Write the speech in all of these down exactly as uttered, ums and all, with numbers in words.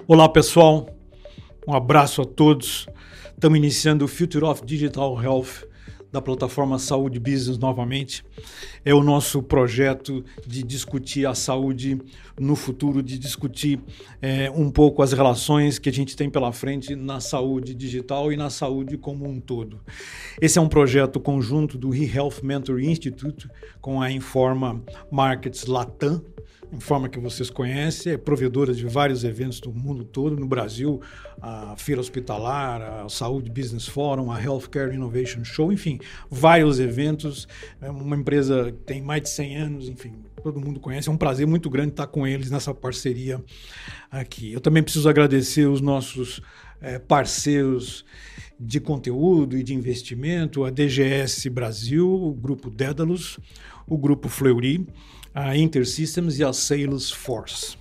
Olá, pessoal. Um abraço a todos. Estamos iniciando o Future of Digital Health da plataforma Saúde Business novamente. É o nosso projeto de discutir a saúde no futuro, de discutir é, um pouco as relações que a gente tem pela frente na saúde digital e na saúde como um todo. Esse é um projeto conjunto do eHealth Mentor Institute com a Informa Markets Latam. Informa que vocês conhecem, é provedora de vários eventos do mundo todo, no Brasil, a Feira Hospitalar, a Saúde Business Forum, a Healthcare Innovation Show, enfim, vários eventos. É uma empresa que tem mais de cem anos, enfim, todo mundo conhece. É um prazer muito grande estar com eles nessa parceria aqui. Eu também preciso agradecer os nossos é, parceiros de conteúdo e de investimento, a D G S Brasil, o Grupo Dédalus, o Grupo Fleury, a InterSystems e a Salesforce.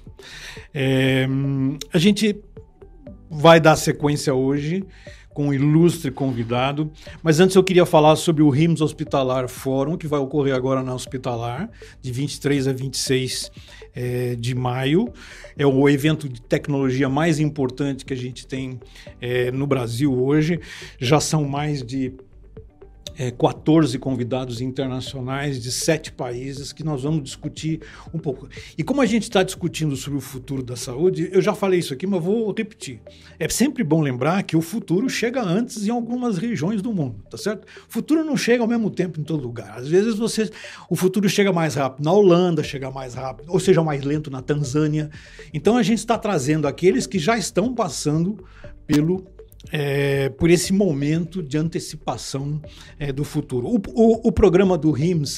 É, a gente vai dar sequência hoje com um ilustre convidado, mas antes eu queria falar sobre o RIMS Hospitalar Forum, que vai ocorrer agora na Hospitalar, de vinte e três a vinte e seis é, de maio. É o evento de tecnologia mais importante que a gente tem é, no Brasil hoje. Já são mais de É, quatorze convidados internacionais de sete países que nós vamos discutir um pouco. E como a gente está discutindo sobre o futuro da saúde, eu já falei isso aqui, mas vou repetir. É sempre bom lembrar que o futuro chega antes em algumas regiões do mundo, tá certo? O futuro não chega ao mesmo tempo em todo lugar. Às vezes você, o futuro chega mais rápido na Holanda, chega mais rápido, ou seja, mais lento na Tanzânia. Então a gente está trazendo aqueles que já estão passando pelo É, por esse momento de antecipação é, do futuro. O, o, o programa do RIMS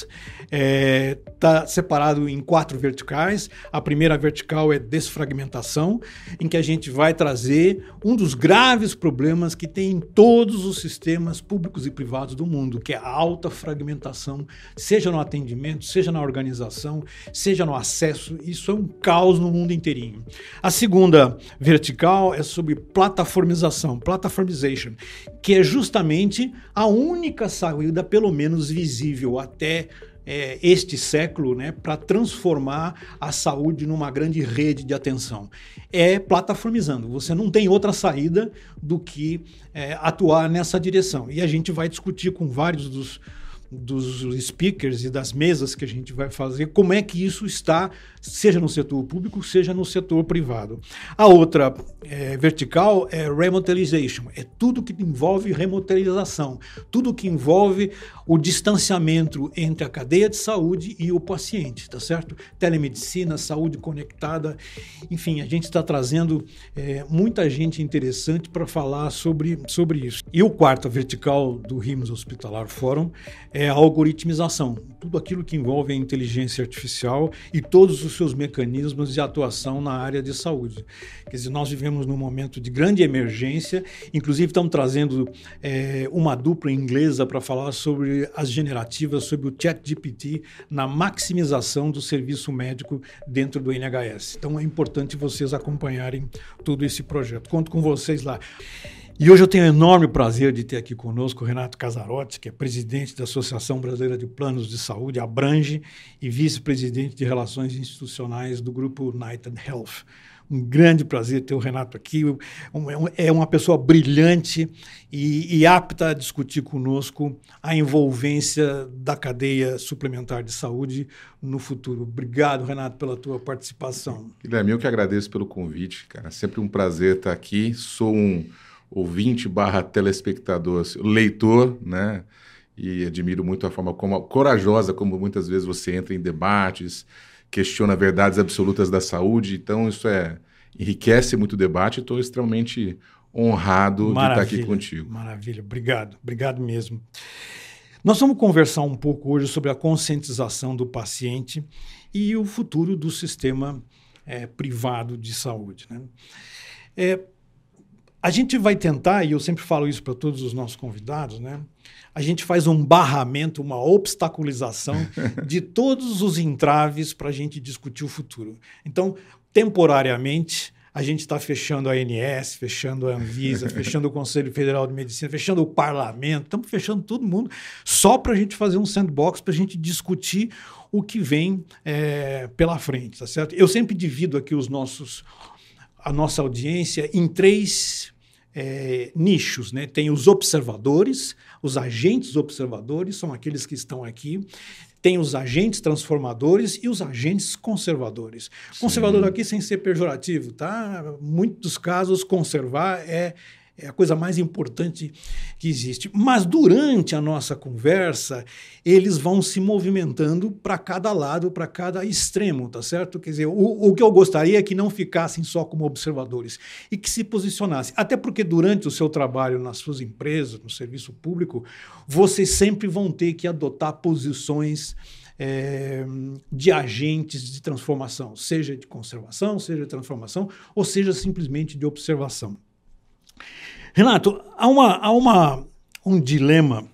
está é, separado em quatro verticais. A primeira vertical é desfragmentação, em que a gente vai trazer um dos graves problemas que tem em todos os sistemas públicos e privados do mundo, que é a alta fragmentação, seja no atendimento, seja na organização, seja no acesso. Isso é um caos no mundo inteirinho. A segunda vertical é sobre plataformização, Platformization, que é justamente a única saída, pelo menos visível até é, este século, né, para transformar a saúde numa grande rede de atenção. É plataformizando. Você não tem outra saída do que é, atuar nessa direção. E a gente vai discutir com vários dos dos speakers e das mesas que a gente vai fazer, como é que isso está, seja no setor público, seja no setor privado. A outra é, vertical é remotelization, é tudo que envolve remotelização, tudo que envolve o distanciamento entre a cadeia de saúde e o paciente, tá certo? Telemedicina, saúde conectada, enfim, a gente está trazendo é, muita gente interessante para falar sobre, sobre isso. E o quarto vertical do RIMS Hospitalar Forum é a algoritmização, tudo aquilo que envolve a inteligência artificial e todos os seus mecanismos de atuação na área de saúde. Quer dizer, nós vivemos num momento de grande emergência, inclusive estamos trazendo é, uma dupla inglesa para falar sobre as generativas, sobre o ChatGPT na maximização do serviço médico dentro do N H S. Então é importante vocês acompanharem todo esse projeto. Conto com vocês lá. E hoje eu tenho o enorme prazer de ter aqui conosco o Renato Casarotti, que é presidente da Associação Brasileira de Planos de Saúde, Abrange, e vice-presidente de Relações Institucionais do Grupo United Health. Um grande prazer ter o Renato aqui. É uma pessoa brilhante e, e apta a discutir conosco a envolvência da cadeia suplementar de saúde no futuro. Obrigado, Renato, pela tua participação. Guilherme, eu que agradeço pelo convite, cara. Sempre um prazer estar aqui. Sou um ouvinte barra telespectador, leitor, né? E admiro muito a forma como, corajosa como muitas vezes você entra em debates, questiona verdades absolutas da saúde. Então isso é, enriquece muito o debate e estou extremamente honrado maravilha, de estar aqui contigo. Maravilha, obrigado, obrigado mesmo. Nós vamos conversar um pouco hoje sobre a conscientização do paciente e o futuro do sistema é, privado de saúde, né? É, A gente vai tentar, e eu sempre falo isso para todos os nossos convidados, né? A gente faz um barramento, uma obstaculização de todos os entraves para a gente discutir o futuro. Então, temporariamente, a gente está fechando a A N S, fechando a Anvisa, fechando o Conselho Federal de Medicina, fechando o Parlamento, estamos fechando todo mundo só para a gente fazer um sandbox, para a gente discutir o que vem é, pela frente, tá certo? Eu sempre divido aqui os nossos... a nossa audiência em três é, nichos, né? Tem os observadores, os agentes observadores, são aqueles que estão aqui. Tem os agentes transformadores e os agentes conservadores. Sim. Conservador aqui sem ser pejorativo, tá? Em muitos casos, conservar é, é a coisa mais importante que existe. Mas durante a nossa conversa, eles vão se movimentando para cada lado, para cada extremo, tá certo? Quer dizer, o, o que eu gostaria é que não ficassem só como observadores e que se posicionassem. Até porque durante o seu trabalho nas suas empresas, no serviço público, vocês sempre vão ter que adotar posições é, de agentes de transformação, seja de conservação, seja de transformação, ou seja simplesmente de observação. Renato, há, uma, há uma, um dilema.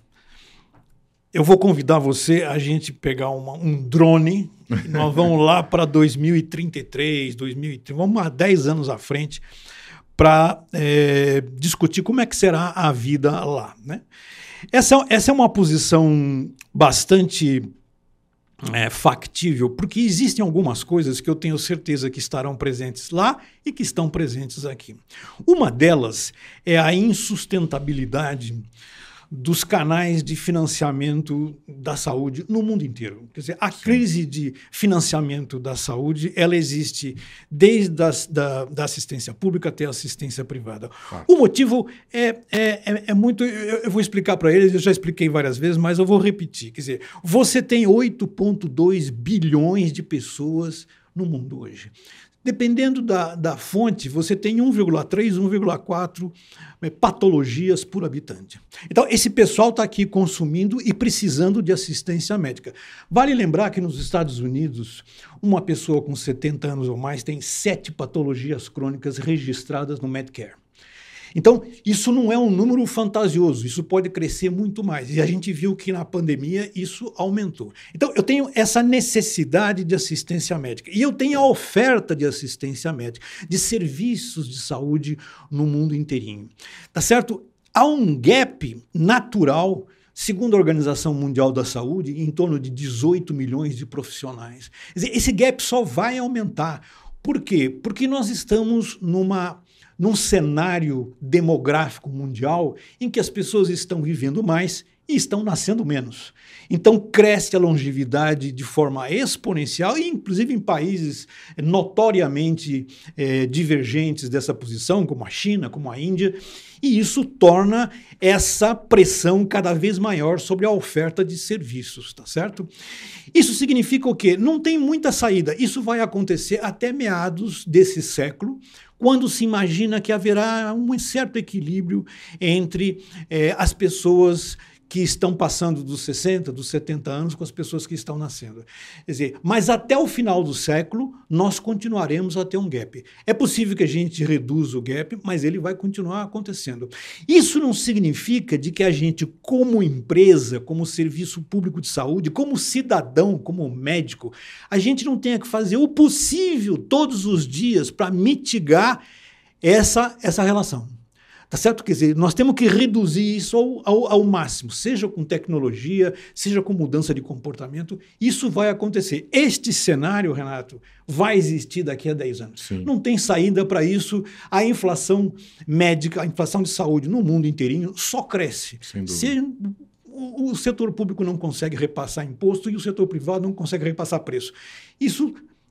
Eu vou convidar você a gente pegar uma, um drone, nós vamos lá para dois mil e trinta e três, dois mil e trinta, vamos há dez anos à frente para é, discutir como é que será a vida lá, né? Essa, essa é uma posição bastante é, factível, porque existem algumas coisas que eu tenho certeza que estarão presentes lá e que estão presentes aqui. Uma delas é a insustentabilidade dos canais de financiamento da saúde no mundo inteiro. Quer dizer, a Sim. crise de financiamento da saúde, ela existe desde as, da, da assistência pública até a assistência privada. Ah. O motivo é, é, é, é muito... Eu, eu vou explicar para eles, eu já expliquei várias vezes, mas eu vou repetir. Quer dizer, você tem oito vírgula dois bilhões de pessoas no mundo hoje. Dependendo da, da fonte, você tem um vírgula três, um vírgula quatro é, patologias por habitante. Então, esse pessoal está aqui consumindo e precisando de assistência médica. Vale lembrar que nos Estados Unidos, uma pessoa com setenta anos ou mais tem sete patologias crônicas registradas no Medicare. Então, isso não é um número fantasioso, isso pode crescer muito mais. E a gente viu que na pandemia isso aumentou. Então, eu tenho essa necessidade de assistência médica. E eu tenho a oferta de assistência médica, de serviços de saúde no mundo inteirinho. Tá certo? Há um gap natural, segundo a Organização Mundial da Saúde, em torno de dezoito milhões de profissionais. Quer dizer, esse gap só vai aumentar. Por quê? Porque nós estamos numa... num cenário demográfico mundial em que as pessoas estão vivendo mais e estão nascendo menos. Então, cresce a longevidade de forma exponencial, e inclusive em países notoriamente eh, divergentes dessa posição, como a China, como a Índia, e isso torna essa pressão cada vez maior sobre a oferta de serviços, tá certo? Isso significa o quê? Não tem muita saída. Isso vai acontecer até meados desse século, quando se imagina que haverá um certo equilíbrio entre eh, as pessoas que estão passando dos sessenta, dos setenta anos com as pessoas que estão nascendo. Quer dizer, mas até o final do século, nós continuaremos a ter um gap. É possível que a gente reduza o gap, mas ele vai continuar acontecendo. Isso não significa de que a gente, como empresa, como serviço público de saúde, como cidadão, como médico, a gente não tenha que fazer o possível todos os dias para mitigar essa, essa relação. Tá certo? Quer dizer, nós temos que reduzir isso ao, ao, ao máximo, seja com tecnologia, seja com mudança de comportamento, isso vai acontecer. Este cenário, Renato, vai existir daqui a dez anos. Sim. Não tem saída para isso. A inflação médica, a inflação de saúde no mundo inteirinho só cresce. Se o, o setor público não consegue repassar imposto e o setor privado não consegue repassar preço. Isso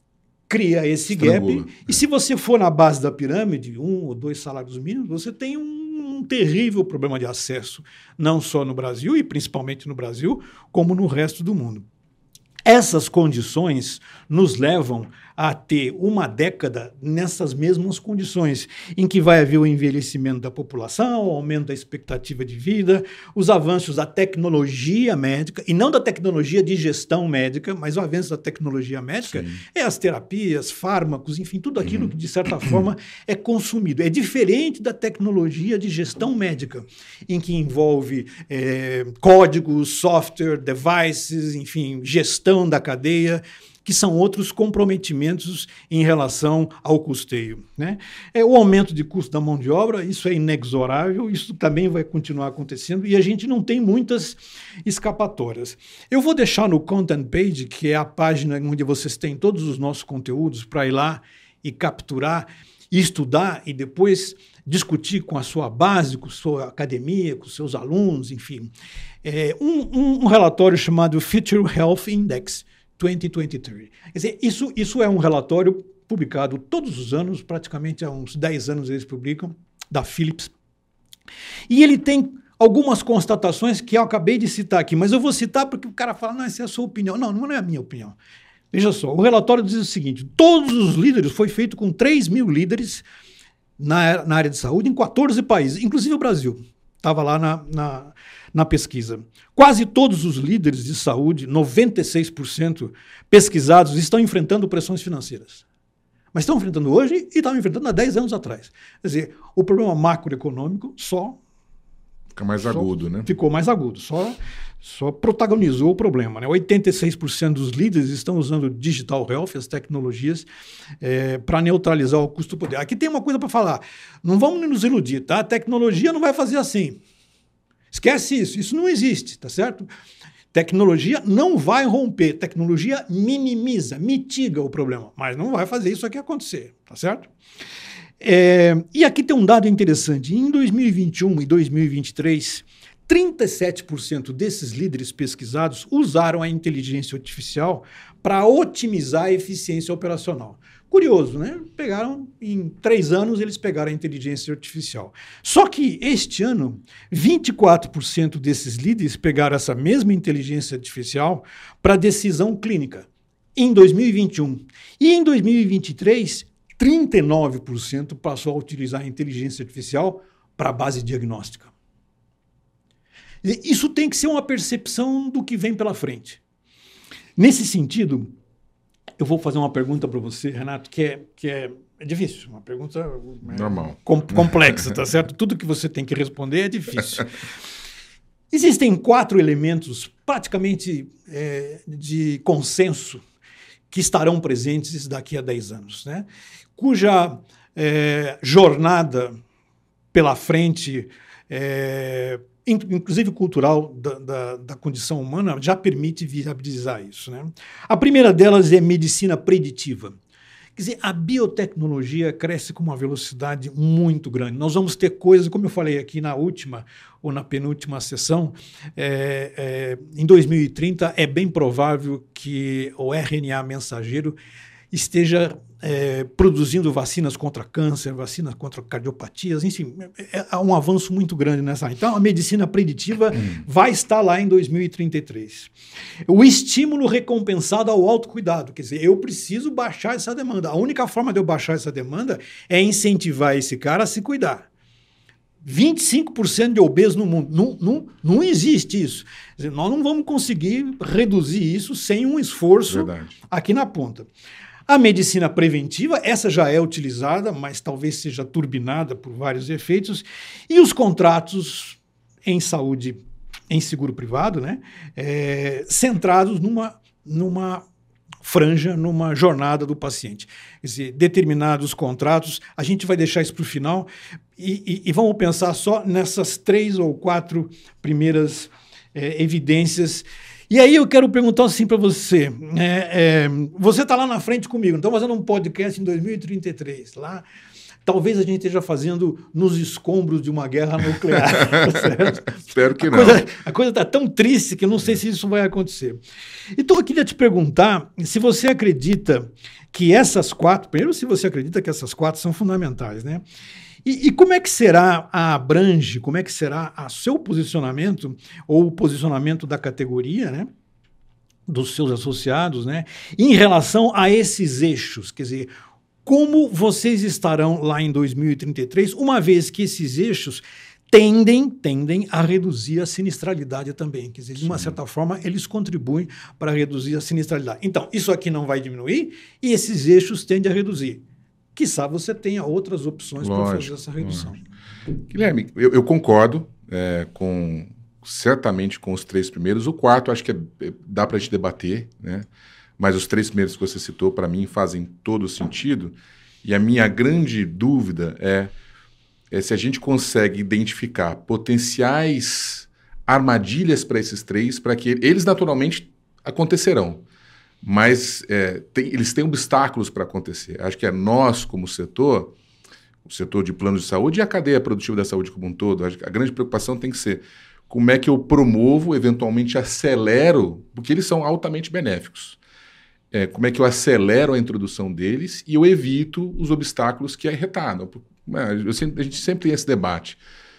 cria esse Estrangula. gap, e se você for na base da pirâmide, um ou dois salários mínimos, você tem um, um terrível problema de acesso, não só no Brasil, e principalmente no Brasil, como no resto do mundo. Essas condições nos levam a ter uma década nessas mesmas condições, em que vai haver o envelhecimento da população, o aumento da expectativa de vida, os avanços da tecnologia médica, e não da tecnologia de gestão médica, mas o avanço da tecnologia médica. Sim. É as terapias, fármacos, enfim, tudo aquilo que, de certa forma, é consumido. É diferente da tecnologia de gestão médica, em que envolve é, códigos, software, devices, enfim, gestão da cadeia, que são outros comprometimentos em relação ao custeio, né? É o aumento de custo da mão de obra, isso é inexorável, isso também vai continuar acontecendo e a gente não tem muitas escapatórias. Eu vou deixar no Content Page, que é a página onde vocês têm todos os nossos conteúdos, para ir lá e capturar estudar e depois discutir com a sua base, com a sua academia, com os seus alunos, enfim. É, um, um, um relatório chamado Future Health Index dois mil e vinte e três. Quer dizer, isso, isso é um relatório publicado todos os anos, praticamente há uns dez anos eles publicam, da Philips. E ele tem algumas constatações que eu acabei de citar aqui, mas eu vou citar porque o cara fala, não, essa é a sua opinião. Não, não é a minha opinião. Veja só, o relatório diz o seguinte, todos os líderes, foi feito com três mil líderes na, na área de saúde em quatorze países, inclusive o Brasil, estava lá na, na, na pesquisa. Quase todos os líderes de saúde, noventa e seis por cento pesquisados, estão enfrentando pressões financeiras. Mas estão enfrentando hoje e estavam enfrentando há dez anos atrás. Quer dizer, o problema macroeconômico só... Fica mais agudo, né? Ficou mais agudo, só, só protagonizou o problema. Né? oitenta e seis por cento dos líderes estão usando digital health, as tecnologias, é, para neutralizar o custo-poder. Aqui tem uma coisa para falar, não vamos nos iludir, tá? A tecnologia não vai fazer assim. Esquece isso, isso não existe, tá certo? Tecnologia não vai romper, tecnologia minimiza, mitiga o problema, mas não vai fazer isso aqui acontecer, tá certo? É, e aqui tem um dado interessante. Em dois mil e vinte e um e dois mil e vinte e três, trinta e sete por cento desses líderes pesquisados usaram a inteligência artificial para otimizar a eficiência operacional. Curioso, né? Pegaram, em três anos, eles pegaram a inteligência artificial. Só que este ano, vinte e quatro por cento desses líderes pegaram essa mesma inteligência artificial para decisão clínica, em dois mil e vinte e um. E em dois mil e vinte e três, trinta e nove por cento passou a utilizar a inteligência artificial para a base diagnóstica. Isso tem que ser uma percepção do que vem pela frente. Nesse sentido, eu vou fazer uma pergunta para você, Renato, que é, que é, é difícil, uma pergunta normal, com, complexa, tá certo? Tudo que você tem que responder é difícil. Existem quatro elementos praticamente é, de consenso que estarão presentes daqui a dez anos, né? Cuja é, jornada pela frente, é, inclusive cultural da, da, da condição humana, já permite viabilizar isso, né? A primeira delas é medicina preditiva. Quer dizer, a biotecnologia cresce com uma velocidade muito grande. Nós vamos ter coisas, como eu falei aqui na última ou na penúltima sessão, é, é, em dois mil e trinta é bem provável que o R N A mensageiro esteja é, produzindo vacinas contra câncer, vacinas contra cardiopatias, enfim, é, é um avanço muito grande nessa área. Então, a medicina preditiva hum. vai estar lá em dois mil e trinta e três. O estímulo recompensado ao autocuidado, quer dizer, eu preciso baixar essa demanda. A única forma de eu baixar essa demanda é incentivar esse cara a se cuidar. vinte e cinco por cento de obesos no mundo. Não, não, não existe isso. Quer dizer, nós não vamos conseguir reduzir isso sem um esforço Verdade. Aqui na ponta. A medicina preventiva, essa já é utilizada, mas talvez seja turbinada por vários efeitos. E os contratos em saúde, em seguro privado, né, é, centrados numa, numa franja, numa jornada do paciente. Quer dizer, determinados contratos, a gente vai deixar isso para o final e, e, e vamos pensar só nessas três ou quatro primeiras é, evidências. E aí eu quero perguntar assim para você, é, é, você está lá na frente comigo, estamos fazendo um podcast em dois mil e trinta e três, lá talvez a gente esteja fazendo nos escombros de uma guerra nuclear. Certo? Espero que a não. Coisa, a coisa está tão triste que eu não sei se isso vai acontecer. Então eu queria te perguntar se você acredita que essas quatro, primeiro se você acredita que essas quatro são fundamentais, né? E, e como é que será a Abrange, como é que será o seu posicionamento, ou o posicionamento da categoria, né, dos seus associados, né, em relação a esses eixos? Quer dizer, como vocês estarão lá em dois mil e trinta e três, uma vez que esses eixos tendem, tendem a reduzir a sinistralidade também. Quer dizer, de uma Sim. certa forma, eles contribuem para reduzir a sinistralidade. Então, isso aqui não vai diminuir e esses eixos tendem a reduzir. Quiçá você tenha outras opções para fazer essa redução. Lógico. Guilherme, eu, eu concordo é, com, certamente com os três primeiros. O quarto, acho que é, dá para a gente debater, né? Mas os três primeiros que você citou, para mim, fazem todo sentido. E a minha grande dúvida é, é se a gente consegue identificar potenciais armadilhas para esses três, para que eles naturalmente acontecerão. Mas é, tem, eles têm obstáculos para acontecer. Acho que é nós, como setor, o setor de planos de saúde e a cadeia produtiva da saúde como um todo. A grande preocupação tem que ser como é que eu promovo, eventualmente acelero, porque eles são altamente benéficos. É, como é que eu acelero a introdução deles e eu evito os obstáculos que retardam. Eu sempre, a gente sempre tem esse debate.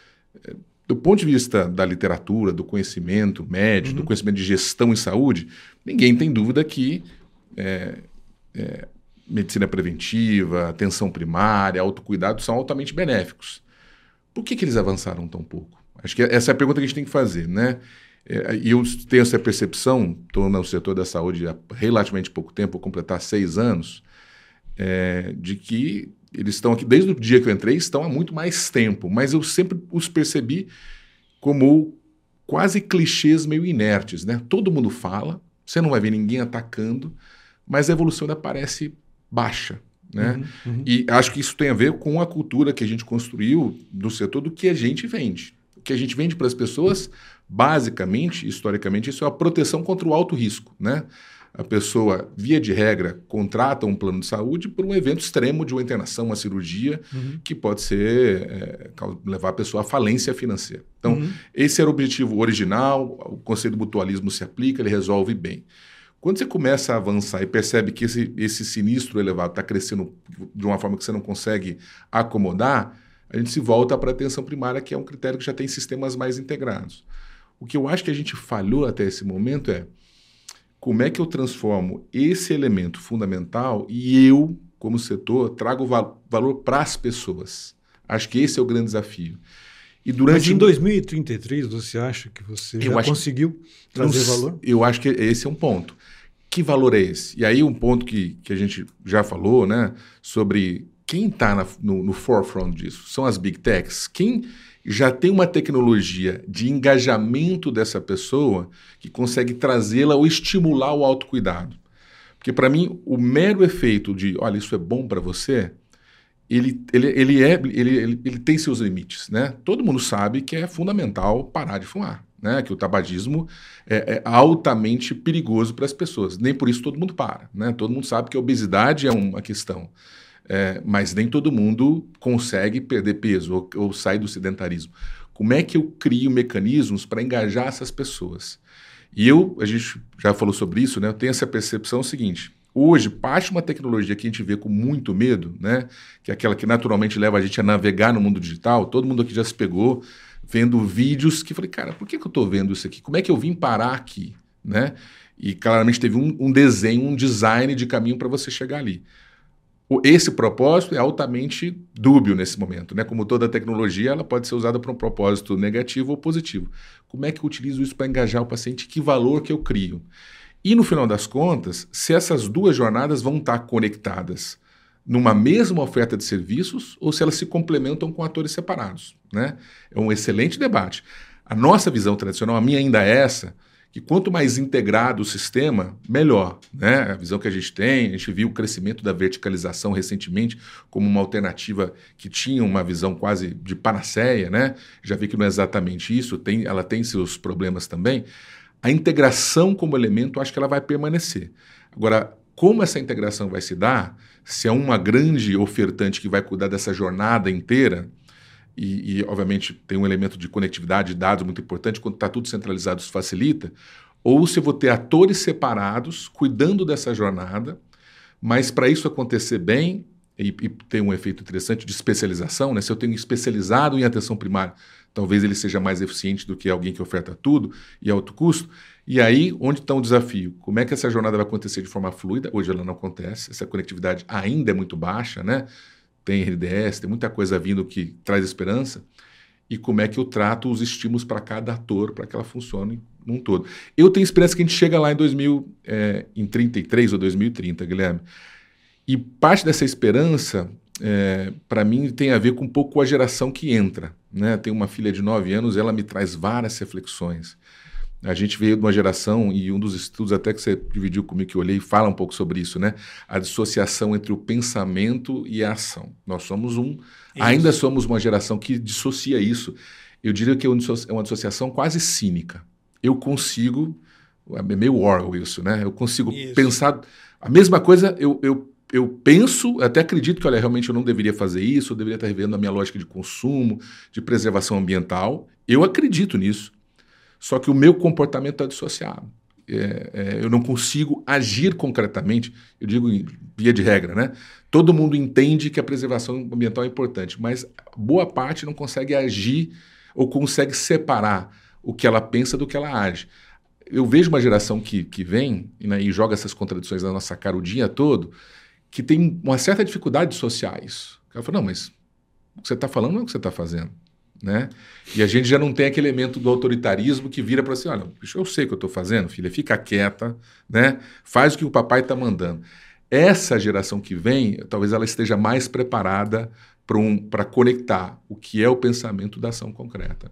Do ponto de vista da literatura, do conhecimento médico, uhum. do conhecimento de gestão em saúde, ninguém tem dúvida que é, é, medicina preventiva, atenção primária, autocuidado são altamente benéficos. Por que, que eles avançaram tão pouco? Acho que essa é a pergunta que a gente tem que fazer, né? E eu tenho essa percepção, estou no setor da saúde há relativamente pouco tempo, vou completar seis anos, é, de que eles estão aqui, desde o dia que eu entrei, estão há muito mais tempo, mas eu sempre os percebi como quase clichês meio inertes, né? Todo mundo fala, você não vai ver ninguém atacando, mas a evolução ainda parece baixa, né? Uhum, uhum. E acho que isso tem a ver com a cultura que a gente construiu no setor do que a gente vende. O que a gente vende para as pessoas, basicamente, historicamente, isso é a proteção contra o alto risco, né? A pessoa, via de regra, contrata um plano de saúde por um evento extremo de uma internação, uma cirurgia, uhum. que pode ser é, levar a pessoa à falência financeira. Então, uhum. esse era o objetivo original, o conceito do mutualismo se aplica, ele resolve bem. Quando você começa a avançar e percebe que esse, esse sinistro elevado está crescendo de uma forma que você não consegue acomodar, a gente se volta para a atenção primária, que é um critério que já tem sistemas mais integrados. O que eu acho que a gente falhou até esse momento é como é que eu transformo esse elemento fundamental e eu, como setor, trago val- valor para as pessoas. Acho que esse é o grande desafio. E durante... Mas em dois mil e trinta e três, você acha que você já acho... conseguiu trazer eu, valor? Eu acho que esse é um ponto. Que valor é esse? E aí um ponto que, que a gente já falou, né, sobre quem está no, no forefront disso. São as big techs. Quem já tem uma tecnologia de engajamento dessa pessoa que consegue trazê-la ou estimular o autocuidado. Porque, para mim, o mero efeito de, olha, isso é bom para você, ele, ele, ele, é, ele, ele, ele tem seus limites, né? Todo mundo sabe que é fundamental parar de fumar, né? Que o tabagismo é, é altamente perigoso para as pessoas. Nem por isso todo mundo para, né? Todo mundo sabe que a obesidade é uma questão. É, mas nem todo mundo consegue perder peso ou, ou sair do sedentarismo. Como é que eu crio mecanismos para engajar essas pessoas? E eu, a gente já falou sobre isso, né? Eu tenho essa percepção seguinte. Hoje, parte de uma tecnologia que a gente vê com muito medo, né? Que é aquela que naturalmente leva a gente a navegar no mundo digital. Todo mundo aqui já se pegou vendo vídeos que eu falei, cara, por que, que eu estou vendo isso aqui? Como é que eu vim parar aqui? Né? E claramente teve um, um desenho, um design de caminho para você chegar ali. Esse propósito é altamente dúbio nesse momento, né? Como toda tecnologia, ela pode ser usada para um propósito negativo ou positivo. Como é que eu utilizo isso para engajar o paciente? Que valor que eu crio? E no final das contas, se essas duas jornadas vão estar conectadas numa mesma oferta de serviços ou se elas se complementam com atores separados, né? É um excelente debate. A nossa visão tradicional, a minha ainda é essa, que quanto mais integrado o sistema, melhor, né? A visão que a gente tem, a gente viu o crescimento da verticalização recentemente como uma alternativa que tinha uma visão quase de panaceia, né? Já vi que não é exatamente isso, tem, ela tem seus problemas também. A integração como elemento, acho que ela vai permanecer. Agora, como essa integração vai se dar, se é uma grande ofertante que vai cuidar dessa jornada inteira, E, e, obviamente, tem um elemento de conectividade de dados muito importante, quando está tudo centralizado, isso facilita, ou se eu vou ter atores separados cuidando dessa jornada, mas para isso acontecer bem, e, e tem um efeito interessante de especialização, né? Se eu tenho especializado em atenção primária, talvez ele seja mais eficiente do que alguém que oferta tudo e alto custo. E aí, onde está o desafio? Como é que essa jornada vai acontecer de forma fluida? Hoje ela não acontece, essa conectividade ainda é muito baixa, né? Tem R D S, tem muita coisa vindo que traz esperança. E como é que eu trato os estímulos para cada ator, para que ela funcione num todo. Eu tenho esperança que a gente chega lá em, dois mil, é, em trinta e três ou dois mil e trinta, Guilherme. E parte dessa esperança, é, para mim, tem a ver com um pouco a geração que entra. Né? Tenho uma filha de nove anos, ela me traz várias reflexões. A gente veio de uma geração, e um dos estudos até que você dividiu comigo, que eu olhei, fala um pouco sobre isso, né? A dissociação entre o pensamento e a ação. Nós somos um, isso. ainda somos uma geração que dissocia isso. Eu diria que é uma dissociação quase cínica. Eu consigo, é meio Orwell isso, né? Eu consigo isso. pensar, a mesma coisa eu, eu, eu penso, até acredito que, olha, realmente eu não deveria fazer isso, eu deveria estar revendo a minha lógica de consumo, de preservação ambiental. Eu acredito nisso. Só que o meu comportamento está dissociado. É, é, eu não consigo agir concretamente, eu digo em via de regra, né? Todo mundo entende que a preservação ambiental é importante, mas boa parte não consegue agir ou consegue separar o que ela pensa do que ela age. Eu vejo uma geração que, que vem, né, e joga essas contradições na nossa cara o dia todo, que tem uma certa dificuldade de dissociar isso. Ela fala, não, mas o que você está falando não é o que você está fazendo. Né? E a gente já não tem aquele elemento do autoritarismo que vira para assim, olha, eu sei o que eu estou fazendo, filha, fica quieta, né? Faz o que o papai está mandando. Essa geração que vem, talvez ela esteja mais preparada para um, para conectar o que é o pensamento da ação concreta.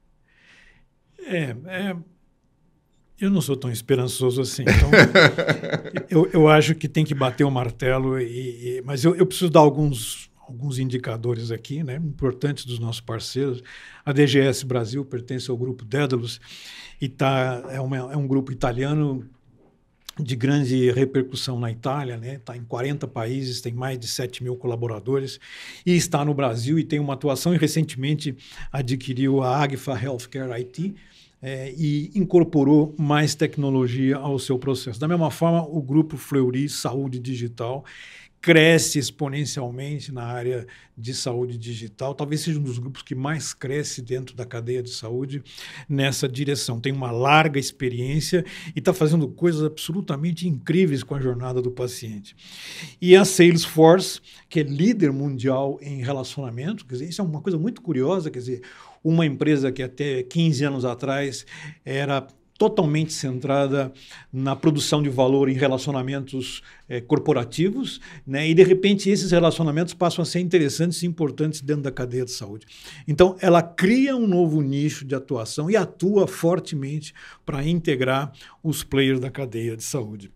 É, é eu não sou tão esperançoso assim, então eu, eu acho que tem que bater o martelo, e, e, mas eu, eu preciso dar alguns alguns indicadores aqui, né, importantes dos nossos parceiros. A D G S Brasil pertence ao grupo Daedalus e tá, é, uma, é um grupo italiano de grande repercussão na Itália, né? Está em quarenta países, tem mais de sete mil colaboradores e está no Brasil e tem uma atuação, e recentemente adquiriu a Agfa Healthcare I T, É, e incorporou mais tecnologia ao seu processo. Da mesma forma, o grupo Fleury Saúde Digital cresce exponencialmente na área de saúde digital, talvez seja um dos grupos que mais cresce dentro da cadeia de saúde nessa direção. Tem uma larga experiência e está fazendo coisas absolutamente incríveis com a jornada do paciente. E a Salesforce, que é líder mundial em relacionamento, quer dizer, isso é uma coisa muito curiosa, quer dizer, uma empresa que até quinze anos atrás era totalmente centrada na produção de valor em relacionamentos eh, corporativos, né? E, de repente, esses relacionamentos passam a ser interessantes e importantes dentro da cadeia de saúde. Então, ela cria um novo nicho de atuação e atua fortemente para integrar os players da cadeia de saúde.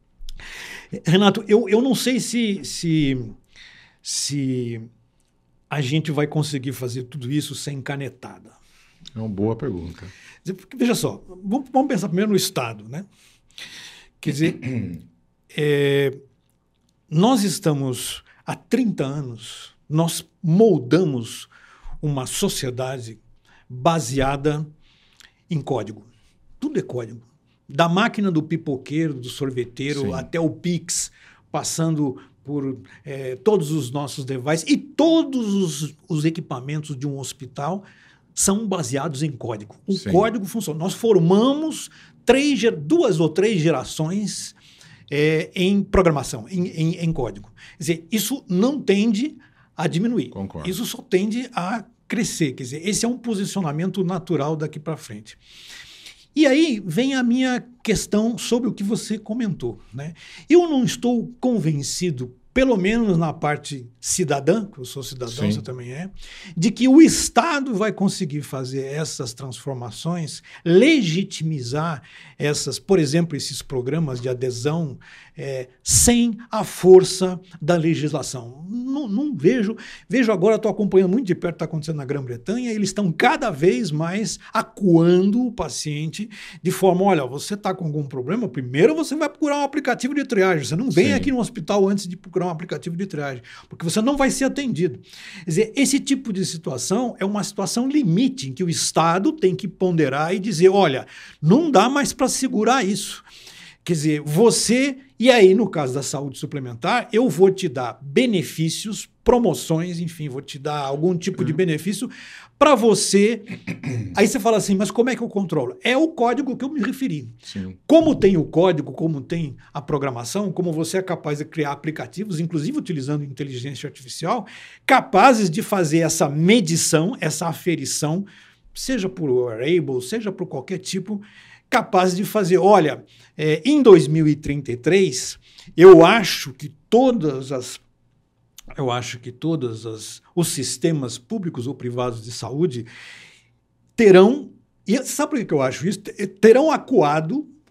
Renato, eu, eu não sei se, se, se a gente vai conseguir fazer tudo isso sem canetada. É uma boa pergunta. Veja só, vamos, vamos pensar primeiro no Estado, né? Quer dizer, é, nós estamos há trinta anos, nós moldamos uma sociedade baseada em código. Tudo é código. Da máquina do pipoqueiro, do sorveteiro, sim, até o Pix, passando por é, todos os nossos devices e todos os, os equipamentos de um hospital são baseados em código. O Sim. código funciona. Nós formamos três, duas ou três gerações é, em programação, em, em, em código. Quer dizer, isso não tende a diminuir. Concordo. Isso só tende a crescer. Quer dizer, esse é um posicionamento natural daqui para frente. E aí vem a minha questão sobre o que você comentou, né? Eu não estou convencido, pelo menos na parte cidadã, que eu sou cidadão, Sim. você também é, de que o Estado vai conseguir fazer essas transformações, legitimizar essas, por exemplo, esses programas de adesão é, sem a força da legislação. Não, não vejo, vejo agora, estou acompanhando muito de perto o que está acontecendo na Grã-Bretanha, eles estão cada vez mais acuando o paciente de forma, olha, você está com algum problema, primeiro você vai procurar um aplicativo de triagem, você não vem Sim. aqui no hospital antes de procurar um aplicativo de triagem, porque você não vai ser atendido. Quer dizer, esse tipo de situação é uma situação limite em que o Estado tem que ponderar e dizer, olha, não dá mais para segurar isso. Quer dizer, você, e aí no caso da saúde suplementar, eu vou te dar benefícios, promoções, enfim, vou te dar algum tipo uhum. de benefício para você. Aí você fala assim, mas como é que eu controlo? É o código que eu me referi. Sim. Como tem o código, como tem a programação, como você é capaz de criar aplicativos, inclusive utilizando inteligência artificial, capazes de fazer essa medição, essa aferição, seja por wearable, seja por qualquer tipo, capaz de fazer, olha, é, em dois mil e trinta e três, eu acho que todas as Eu acho que todos as, os sistemas públicos ou privados de saúde terão, e sabe por que eu acho isso? Terão acuado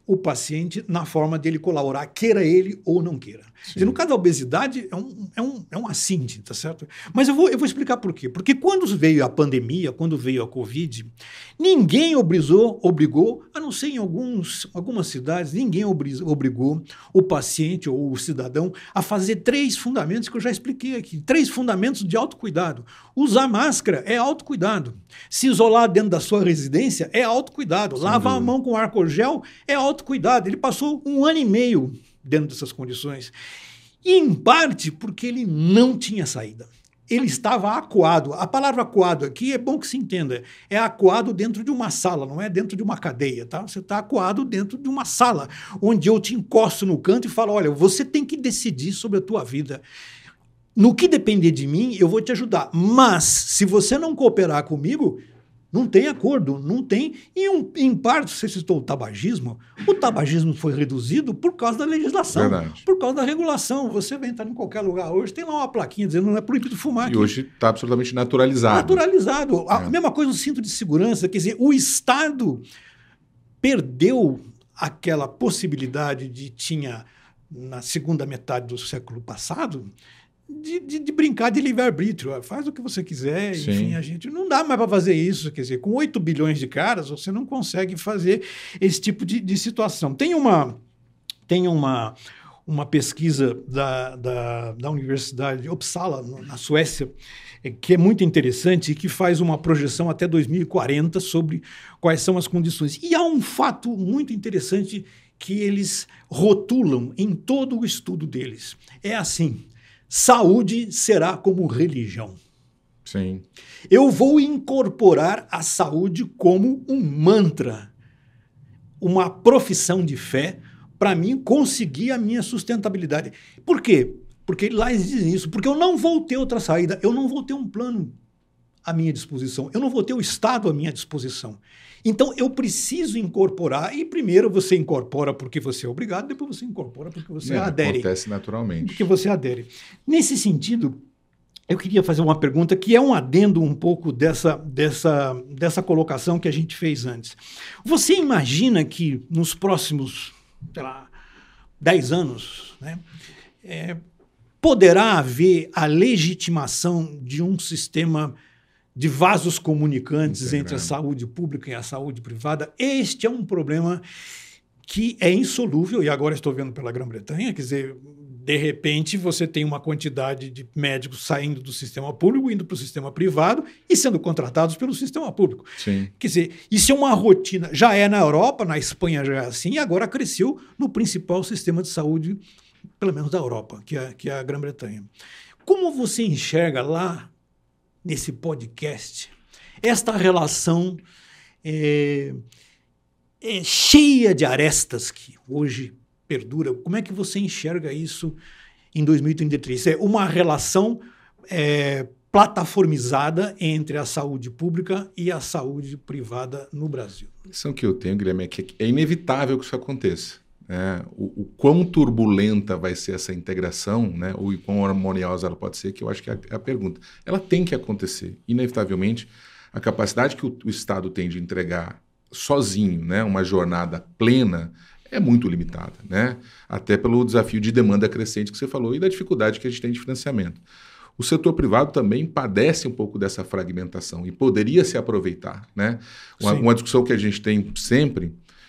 o paciente na forma dele colaborar, queira ele ou não queira. Dizer, no caso da obesidade, é um, é um, é um assinte, tá certo? Mas eu vou, eu vou explicar por quê. Porque quando veio a pandemia, quando veio a Covid, ninguém obrigou, obrigou a não ser em alguns, algumas cidades, ninguém obrigou o paciente ou o cidadão a fazer três fundamentos que eu já expliquei aqui. Três fundamentos de autocuidado. Usar máscara é autocuidado. Se isolar dentro da sua residência é autocuidado. Sem Lavar dúvida. A mão com álcool gel é autocuidado. Ele passou um ano e meio dentro dessas condições. E, em parte, porque ele não tinha saída. Ele estava acuado. A palavra acuado aqui é bom que se entenda. É acuado dentro de uma sala, não é dentro de uma cadeia, tá? Você está acuado dentro de uma sala, onde eu te encosto no canto e falo, olha, você tem que decidir sobre a tua vida. No que depender de mim, eu vou te ajudar. Mas, se você não cooperar comigo, não tem acordo, não tem. E, um, em parte, você citou o tabagismo, o tabagismo foi reduzido por causa da legislação, Verdade. Por causa da regulação. Você vai entrar em qualquer lugar hoje, tem lá uma plaquinha dizendo que não é proibido fumar. E aqui. Hoje está absolutamente naturalizado. Naturalizado. A é. mesma coisa no cinto de segurança, quer dizer, o Estado perdeu aquela possibilidade de tinha, na segunda metade do século passado, De, de, de brincar de livre-arbítrio. Faz o que você quiser, Sim. enfim, a gente não dá mais para fazer isso. Quer dizer, com oito bilhões de caras, você não consegue fazer esse tipo de, de situação. Tem uma, tem uma, uma pesquisa da, da, da Universidade de Uppsala, na Suécia, que é muito interessante e que faz uma projeção até dois mil e quarenta sobre quais são as condições. E há um fato muito interessante que eles rotulam em todo o estudo deles. É assim: saúde será como religião. Sim. Eu vou incorporar a saúde como um mantra, uma profissão de fé, para mim conseguir a minha sustentabilidade. Por quê? Porque lá eles dizem isso, porque eu não vou ter outra saída, eu não vou ter um plano à minha disposição, eu não vou ter o Estado à minha disposição. Então, eu preciso incorporar, e primeiro você incorpora porque você é obrigado, depois você incorpora porque você é, adere. Acontece naturalmente. Porque você adere. Nesse sentido, eu queria fazer uma pergunta que é um adendo um pouco dessa, dessa, dessa colocação que a gente fez antes. Você imagina que nos próximos, sei lá, dez anos, né, é, poderá haver a legitimação de um sistema de vasos comunicantes Integrado. Entre a saúde pública e a saúde privada? Este é um problema que é insolúvel, e agora estou vendo pela Grã-Bretanha, quer dizer, de repente você tem uma quantidade de médicos saindo do sistema público, indo para o sistema privado e sendo contratados pelo sistema público. Sim. Quer dizer, isso é uma rotina, já é na Europa, na Espanha já é assim, e agora cresceu no principal sistema de saúde, pelo menos da Europa, que é, que é a Grã-Bretanha. Como você enxerga lá, nesse podcast, esta relação é, é cheia de arestas que hoje perdura? Como é que você enxerga isso em dois mil e trinta e três? É uma relação é, plataformizada entre a saúde pública e a saúde privada no Brasil. A impressão que eu tenho, Guilherme, é que é inevitável que isso aconteça. É, o, o quão turbulenta vai ser essa integração, né, ou o quão harmoniosa ela pode ser, que eu acho que é a, é a pergunta. Ela tem que acontecer. Inevitavelmente, a capacidade que o, o Estado tem de entregar sozinho, né, uma jornada plena é muito limitada, né? Até pelo desafio de demanda crescente que você falou e da dificuldade que a gente tem de financiamento. O setor privado também padece um pouco dessa fragmentação e poderia se aproveitar, né? Uma, uma discussão que a gente tem sempre...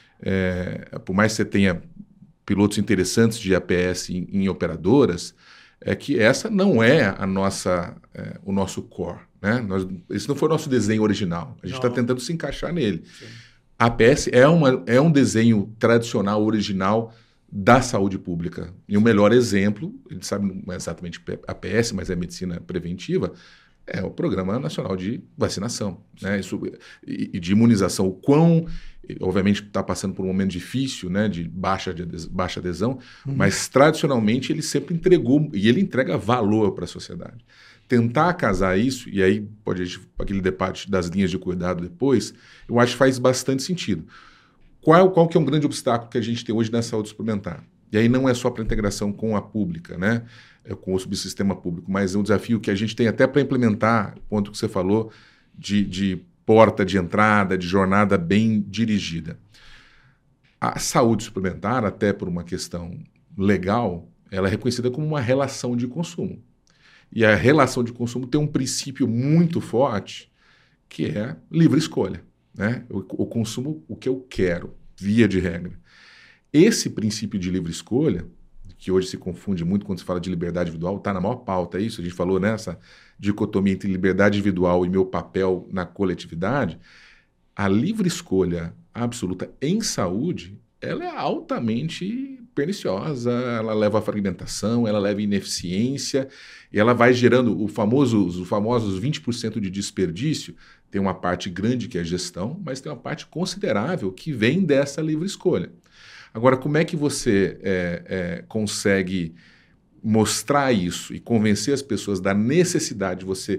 É, por mais que você tenha pilotos interessantes de A P S em, em operadoras, é que essa não é, a nossa, é, o nosso core. Né? Nós, esse não foi o nosso desenho original. A gente está tentando se encaixar nele. Sim. A A P S é, uma, é um desenho tradicional, original da saúde pública. E o melhor exemplo, a gente sabe não é exatamente A P S, mas é medicina preventiva, é o Programa Nacional de Vacinação, né? Isso, e, e de imunização. O quão, obviamente, está passando por um momento difícil, né? De baixa, de ades, baixa adesão, uhum. mas tradicionalmente ele sempre entregou, e ele entrega valor para a sociedade. Tentar casar isso, e aí pode ir aquele debate das linhas de cuidado depois, eu acho que faz bastante sentido. Qual, qual que é um grande obstáculo que a gente tem hoje na saúde suplementar? E aí não é só para a integração com a pública, né? É com o subsistema público, mas é um desafio que a gente tem até para implementar, o ponto que você falou, de, de porta de entrada, de jornada bem dirigida. A saúde suplementar, até por uma questão legal, ela é reconhecida como uma relação de consumo. E a relação de consumo tem um princípio muito forte, que é livre escolha, né? O, o consumo, o que eu quero, via de regra. Esse princípio de livre escolha, que hoje se confunde muito quando se fala de liberdade individual, está na maior pauta, é isso? A gente falou nessa dicotomia entre liberdade individual e meu papel na coletividade. A livre escolha absoluta em saúde, ela é altamente perniciosa, ela leva a fragmentação, ela leva a ineficiência, e ela vai gerando o famoso, os famosos vinte por cento de desperdício. Tem uma parte grande que é gestão, mas tem uma parte considerável que vem dessa livre escolha. Agora, como é que você é, é, consegue mostrar isso e convencer as pessoas da necessidade de você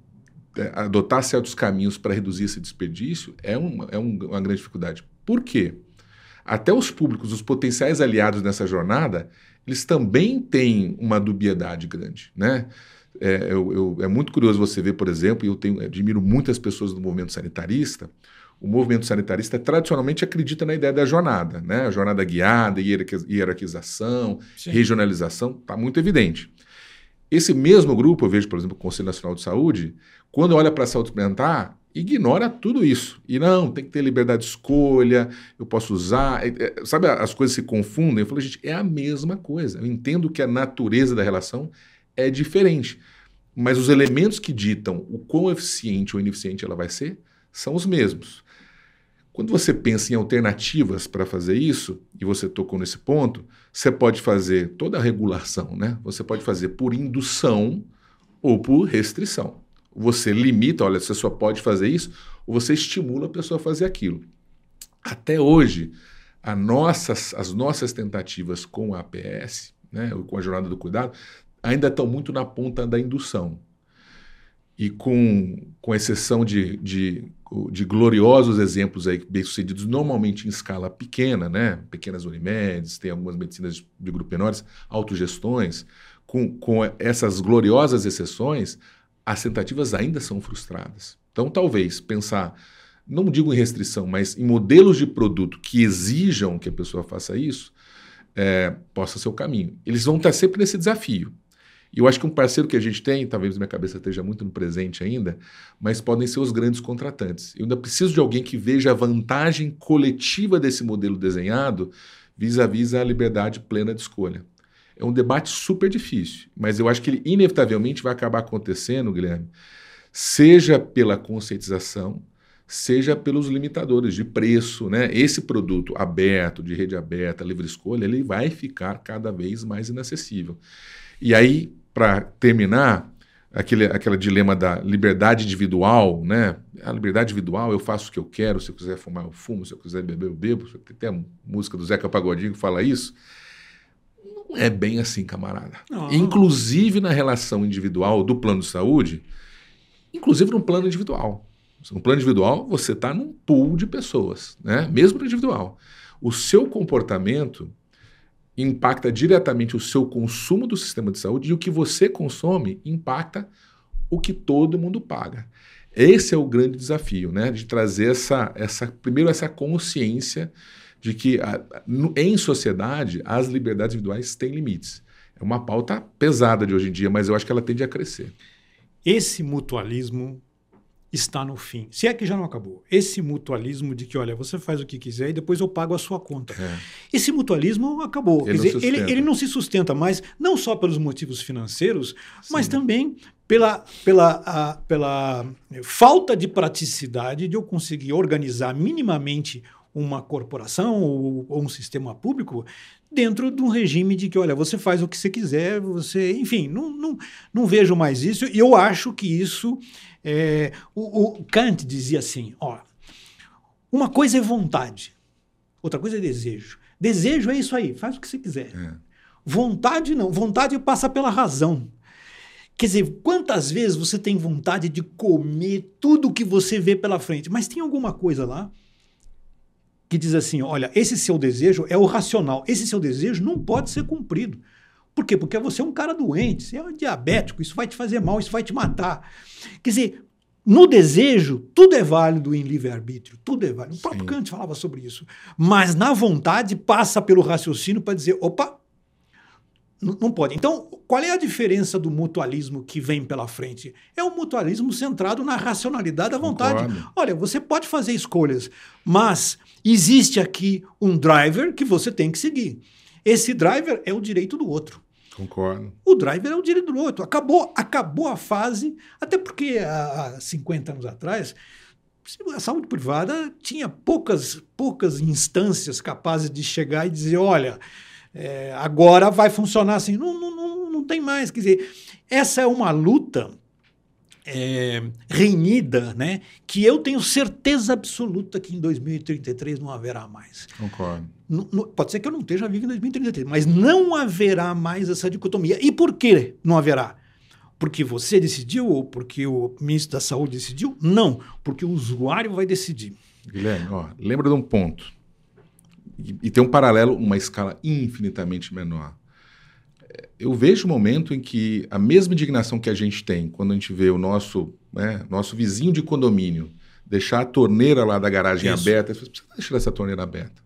é, adotar certos caminhos para reduzir esse desperdício? É, uma, é um, uma grande dificuldade. Por quê? Até os públicos, os potenciais aliados nessa jornada, eles também têm uma dubiedade grande, né? É, eu, eu, é muito curioso você ver, por exemplo, e eu tenho, admiro muitas pessoas do movimento sanitarista. O movimento sanitarista tradicionalmente acredita na ideia da jornada, né? A jornada guiada, hierarquização, Sim. regionalização, está muito evidente. Esse mesmo grupo, eu vejo, por exemplo, o Conselho Nacional de Saúde, quando olha para a saúde suplementar, ignora tudo isso. E não, tem que ter liberdade de escolha, eu posso usar. É, é, sabe, as coisas se confundem. Eu falo, gente, é a mesma coisa. Eu entendo que a natureza da relação é diferente, mas os elementos que ditam o quão eficiente ou ineficiente ela vai ser são os mesmos. Quando você pensa em alternativas para fazer isso, e você tocou nesse ponto, você pode fazer toda a regulação, né? Você pode fazer por indução ou por restrição. Você limita, olha, você só pode fazer isso, ou você estimula a pessoa a fazer aquilo. Até hoje, a nossas, as nossas tentativas com a A P S, né, com a Jornada do Cuidado, ainda estão muito na ponta da indução. E com, com exceção de, de, de gloriosos exemplos aí bem-sucedidos, normalmente em escala pequena, né, pequenas Unimedes, tem algumas medicinas de grupo menores, autogestões, com, com essas gloriosas exceções, as tentativas ainda são frustradas. Então, talvez pensar, não digo em restrição, mas em modelos de produto que exijam que a pessoa faça isso, é, possa ser o caminho. Eles vão estar sempre nesse desafio. E eu acho que um parceiro que a gente tem, talvez minha cabeça esteja muito no presente ainda, mas podem ser os grandes contratantes. Eu ainda preciso de alguém que veja a vantagem coletiva desse modelo desenhado vis-à-vis a liberdade plena de escolha. É um debate super difícil, mas eu acho que ele inevitavelmente vai acabar acontecendo, Guilherme, seja pela conscientização, seja pelos limitadores de preço, né? Esse produto aberto, de rede aberta, livre escolha, ele vai ficar cada vez mais inacessível. E aí, para terminar, aquele, aquele dilema da liberdade individual, né? A liberdade individual, eu faço o que eu quero, se eu quiser fumar, eu fumo, se eu quiser beber, eu bebo. Tem a música do Zeca Pagodinho que fala isso. Não é bem assim, camarada. Não. Inclusive na relação individual do plano de saúde, inclusive no plano individual. No plano individual, você está num pool de pessoas, né? Mesmo no individual. O seu comportamento impacta diretamente o seu consumo do sistema de saúde e o que você consome impacta o que todo mundo paga. Esse é o grande desafio, né? De trazer essa, essa, primeiro essa consciência de que a, no, em sociedade as liberdades individuais têm limites. É uma pauta pesada de hoje em dia, mas eu acho que ela tende a crescer. Esse mutualismo está no fim. Se é que já não acabou. Esse mutualismo de que, olha, você faz o que quiser e depois eu pago a sua conta. É. Esse mutualismo acabou. Ele, Quer não dizer, ele, ele não se sustenta mais, não só pelos motivos financeiros, Sim. mas também pela, pela, a, pela falta de praticidade de eu conseguir organizar minimamente uma corporação ou, ou um sistema público dentro de um regime de que, olha, você faz o que você quiser, você... Enfim, não, não, não vejo mais isso. E eu acho que isso... É, o, o Kant dizia assim, ó, uma coisa é vontade, outra coisa é desejo. Desejo é isso aí, faz o que você quiser. É. Vontade não, vontade passa pela razão. Quer dizer, quantas vezes você tem vontade de comer tudo que você vê pela frente, mas tem alguma coisa lá que diz assim, olha, esse seu desejo é o racional, esse seu desejo não pode ser cumprido. Por quê? Porque você é um cara doente, você é um diabético, isso vai te fazer mal, isso vai te matar. Quer dizer, No desejo, tudo é válido em livre-arbítrio, tudo é válido. O próprio Sim. Kant falava sobre isso. Mas na vontade passa pelo raciocínio para dizer, opa, n- não pode. Então, qual é a diferença do mutualismo que vem pela frente? É um mutualismo centrado na racionalidade da vontade. Concordo. Olha, você pode fazer escolhas, mas existe aqui um driver que você tem que seguir. Esse driver é o direito do outro. Concordo. O driver é o direito do outro. Acabou, acabou a fase, até porque há cinquenta anos atrás, a saúde privada tinha poucas, poucas instâncias capazes de chegar e dizer, olha, é, agora vai funcionar assim. Não, não, não, não tem mais. Quer dizer, essa é uma luta é, renhida, né, que eu tenho certeza absoluta que em dois mil e trinta e três não haverá mais. Concordo. N- n- pode ser que eu não esteja vivo em dois mil e trinta e três, mas não haverá mais essa dicotomia. E por que não haverá? Porque você decidiu ou porque o ministro da Saúde decidiu? Não, porque o usuário vai decidir. Guilherme, ó, lembra de um ponto. E, e tem um paralelo, uma escala infinitamente menor. É, Eu vejo o momento em que a mesma indignação que a gente tem quando a gente vê o nosso, né, nosso vizinho de condomínio deixar a torneira lá da garagem Isso. aberta, você precisa deixar essa torneira aberta.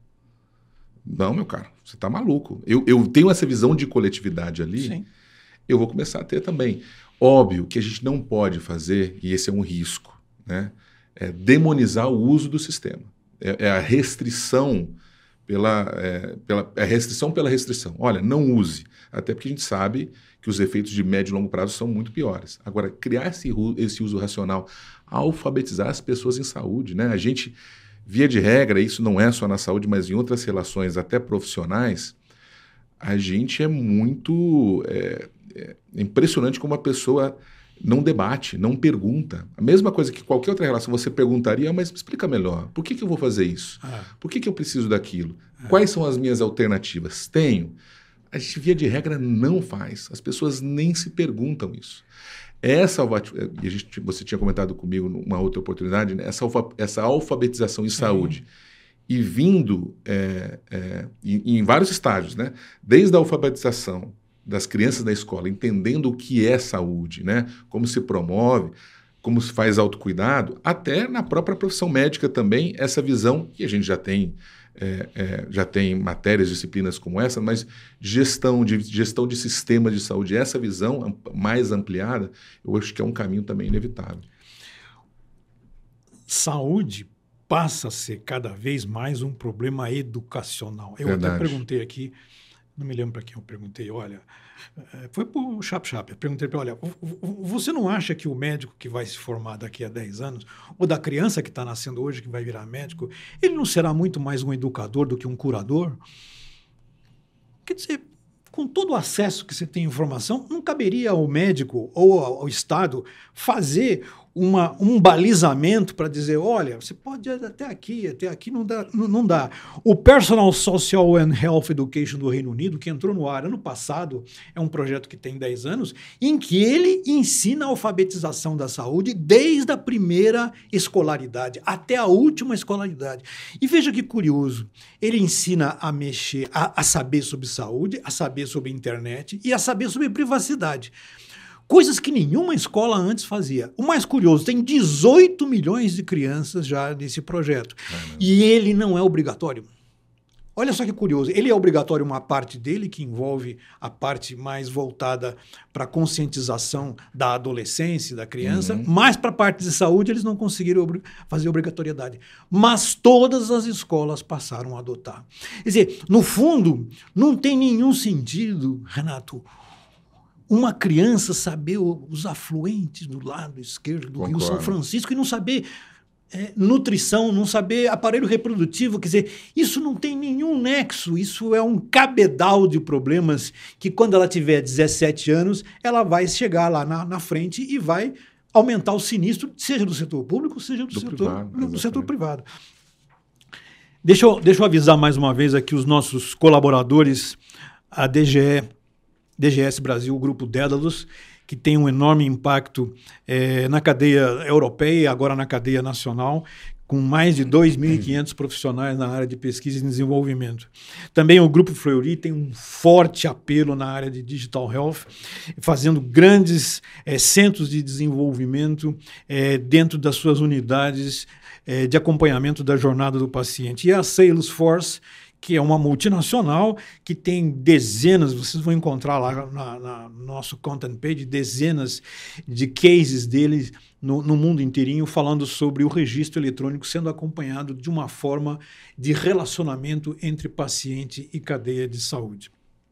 Não, meu caro, você está maluco. Eu, eu tenho essa visão de coletividade ali, Sim. eu vou começar a ter também. Óbvio que a gente não pode fazer, e esse é um risco, né, é demonizar o uso do sistema. É, é a restrição pela, é, pela, é a restrição pela restrição. Olha, não use. Até porque a gente sabe que os efeitos de médio e longo prazo são muito piores. Agora, criar esse, ru- esse uso racional, alfabetizar as pessoas em saúde, né? A gente, via de regra, isso não é só na saúde, mas em outras relações, até profissionais, a gente é muito... É, é impressionante como a pessoa não debate, não pergunta. A mesma coisa que qualquer outra relação você perguntaria, mas explica melhor. Por que, que eu vou fazer isso? Ah, Por que, que eu preciso daquilo? Quais são as minhas alternativas? Tenho. A gente, via de regra, não faz. As pessoas nem se perguntam isso. Essa, alfa- e a gente, você tinha comentado comigo numa outra oportunidade, né? essa, alfa- essa alfabetização em saúde, e vindo é, é, em, em vários estágios, né? Desde a alfabetização das crianças na escola, entendendo o que é saúde, né? Como se promove, como se faz autocuidado, até na própria profissão médica também, essa visão que a gente já tem, é, é, já tem matérias, disciplinas como essa, mas gestão de, gestão de sistemas de saúde, essa visão am- mais ampliada, eu acho que é um caminho também inevitável. saúde passa a ser cada vez mais um problema educacional. Eu Verdade. até perguntei aqui, não me lembro para quem eu perguntei, olha, eh, foi para o Chap Chap, eu perguntei para ele, olha, vo- vo- você não acha que o médico que vai se formar daqui a dez anos, ou da criança que está nascendo hoje que vai virar médico, ele não será muito mais um educador do que um curador? Quer dizer, com todo o acesso que você tem à informação, não caberia ao médico ou ao, ao Estado fazer uma, um balizamento para dizer, olha, você pode ir até aqui, até aqui não dá, não, não dá. O Personal Social and Health Education do Reino Unido, que entrou no ar ano passado, é um projeto que tem dez anos, em que ele ensina a alfabetização da saúde desde a primeira escolaridade até a última escolaridade. E veja que curioso, ele ensina a mexer, a, a saber sobre saúde, a saber sobre internet e a saber sobre privacidade. Coisas que nenhuma escola antes fazia. O mais curioso, tem dezoito milhões de crianças já nesse projeto. Caramba. E ele não é obrigatório. Olha só que curioso. Ele é obrigatório uma parte dele, que envolve a parte mais voltada para a conscientização da adolescência, da criança, Uhum. mas para a parte de saúde eles não conseguiram obri- fazer obrigatoriedade. Mas todas as escolas passaram a adotar. Quer dizer, no fundo, não tem nenhum sentido, Renato, uma criança saber o- os afluentes do lado esquerdo do Rio Concordo. São Francisco e não saber é, nutrição, não saber aparelho reprodutivo. Quer dizer, isso não tem nenhum nexo, isso é um cabedal de problemas que quando ela tiver dezessete anos, ela vai chegar lá na, na frente e vai aumentar o sinistro, seja do setor público, seja do, Do setor, privado, do setor exatamente. privado. Deixa eu, deixa eu avisar mais uma vez aqui os nossos colaboradores, a D G E, D G S Brasil, o Grupo Dédalus, que tem um enorme impacto é, na cadeia europeia e agora na cadeia nacional, com mais de dois mil e quinhentos profissionais na área de pesquisa e desenvolvimento. Também o Grupo Fleury tem um forte apelo na área de Digital Health, fazendo grandes é, centros de desenvolvimento é, dentro das suas unidades é, de acompanhamento da jornada do paciente. E a Salesforce, que é uma multinacional que tem dezenas, vocês vão encontrar lá na, na, no nosso content page, dezenas de cases deles no, no mundo inteirinho, falando sobre o registro eletrônico sendo acompanhado de uma forma de relacionamento entre paciente e cadeia de saúde.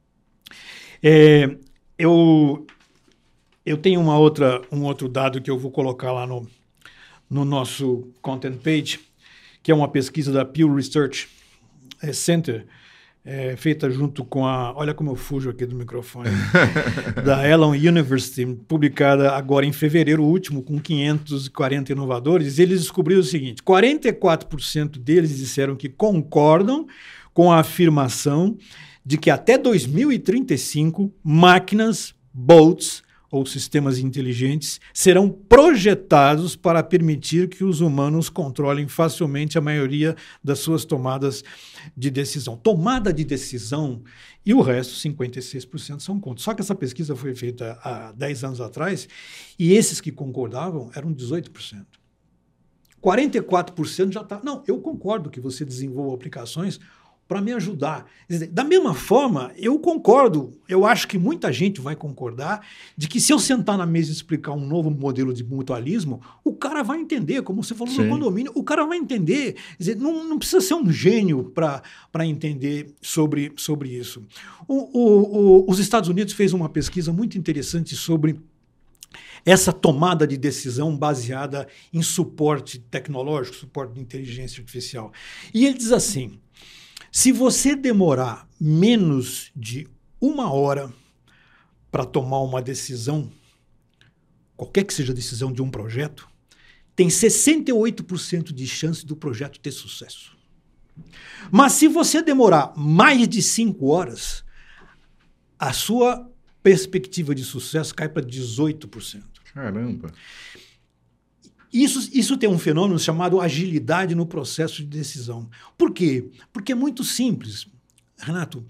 É, eu, eu tenho uma outra, um outro dado que eu vou colocar lá no, no nosso content page, que é uma pesquisa da Pew Research Center, é, feita junto com a... Olha como eu fujo aqui do microfone. Da Elon University, publicada agora em fevereiro último, com quinhentos e quarenta inovadores. Eles descobriram o seguinte: quarenta e quatro por cento deles disseram que concordam com a afirmação de que até dois mil e trinta e cinco, máquinas, bots, ou sistemas inteligentes, serão projetados para permitir que os humanos controlem facilmente a maioria das suas tomadas de decisão. Tomada de decisão e o resto, cinquenta e seis por cento, são contra. Só que essa pesquisa foi feita há dez anos atrás e esses que concordavam eram dezoito por cento. quarenta e quatro por cento já está... Não, eu concordo que você desenvolva aplicações para me ajudar. Da mesma forma, eu concordo, eu acho que muita gente vai concordar, de que se eu sentar na mesa e explicar um novo modelo de mutualismo, o cara vai entender, como você falou. Sim. No condomínio, o cara vai entender. Quer dizer, não, não precisa ser um gênio para entender sobre, sobre isso. O, o, o, os Estados Unidos fez uma pesquisa muito interessante sobre essa tomada de decisão baseada em suporte tecnológico, suporte de inteligência artificial. E ele diz assim: se você demorar menos de uma hora para tomar uma decisão, qualquer que seja a decisão de um projeto, tem sessenta e oito por cento de chance do projeto ter sucesso. Mas se você demorar mais de cinco horas, a sua perspectiva de sucesso cai para dezoito por cento. Caramba! Isso, isso tem um fenômeno chamado agilidade no processo de decisão. Por quê? Porque é muito simples. Renato,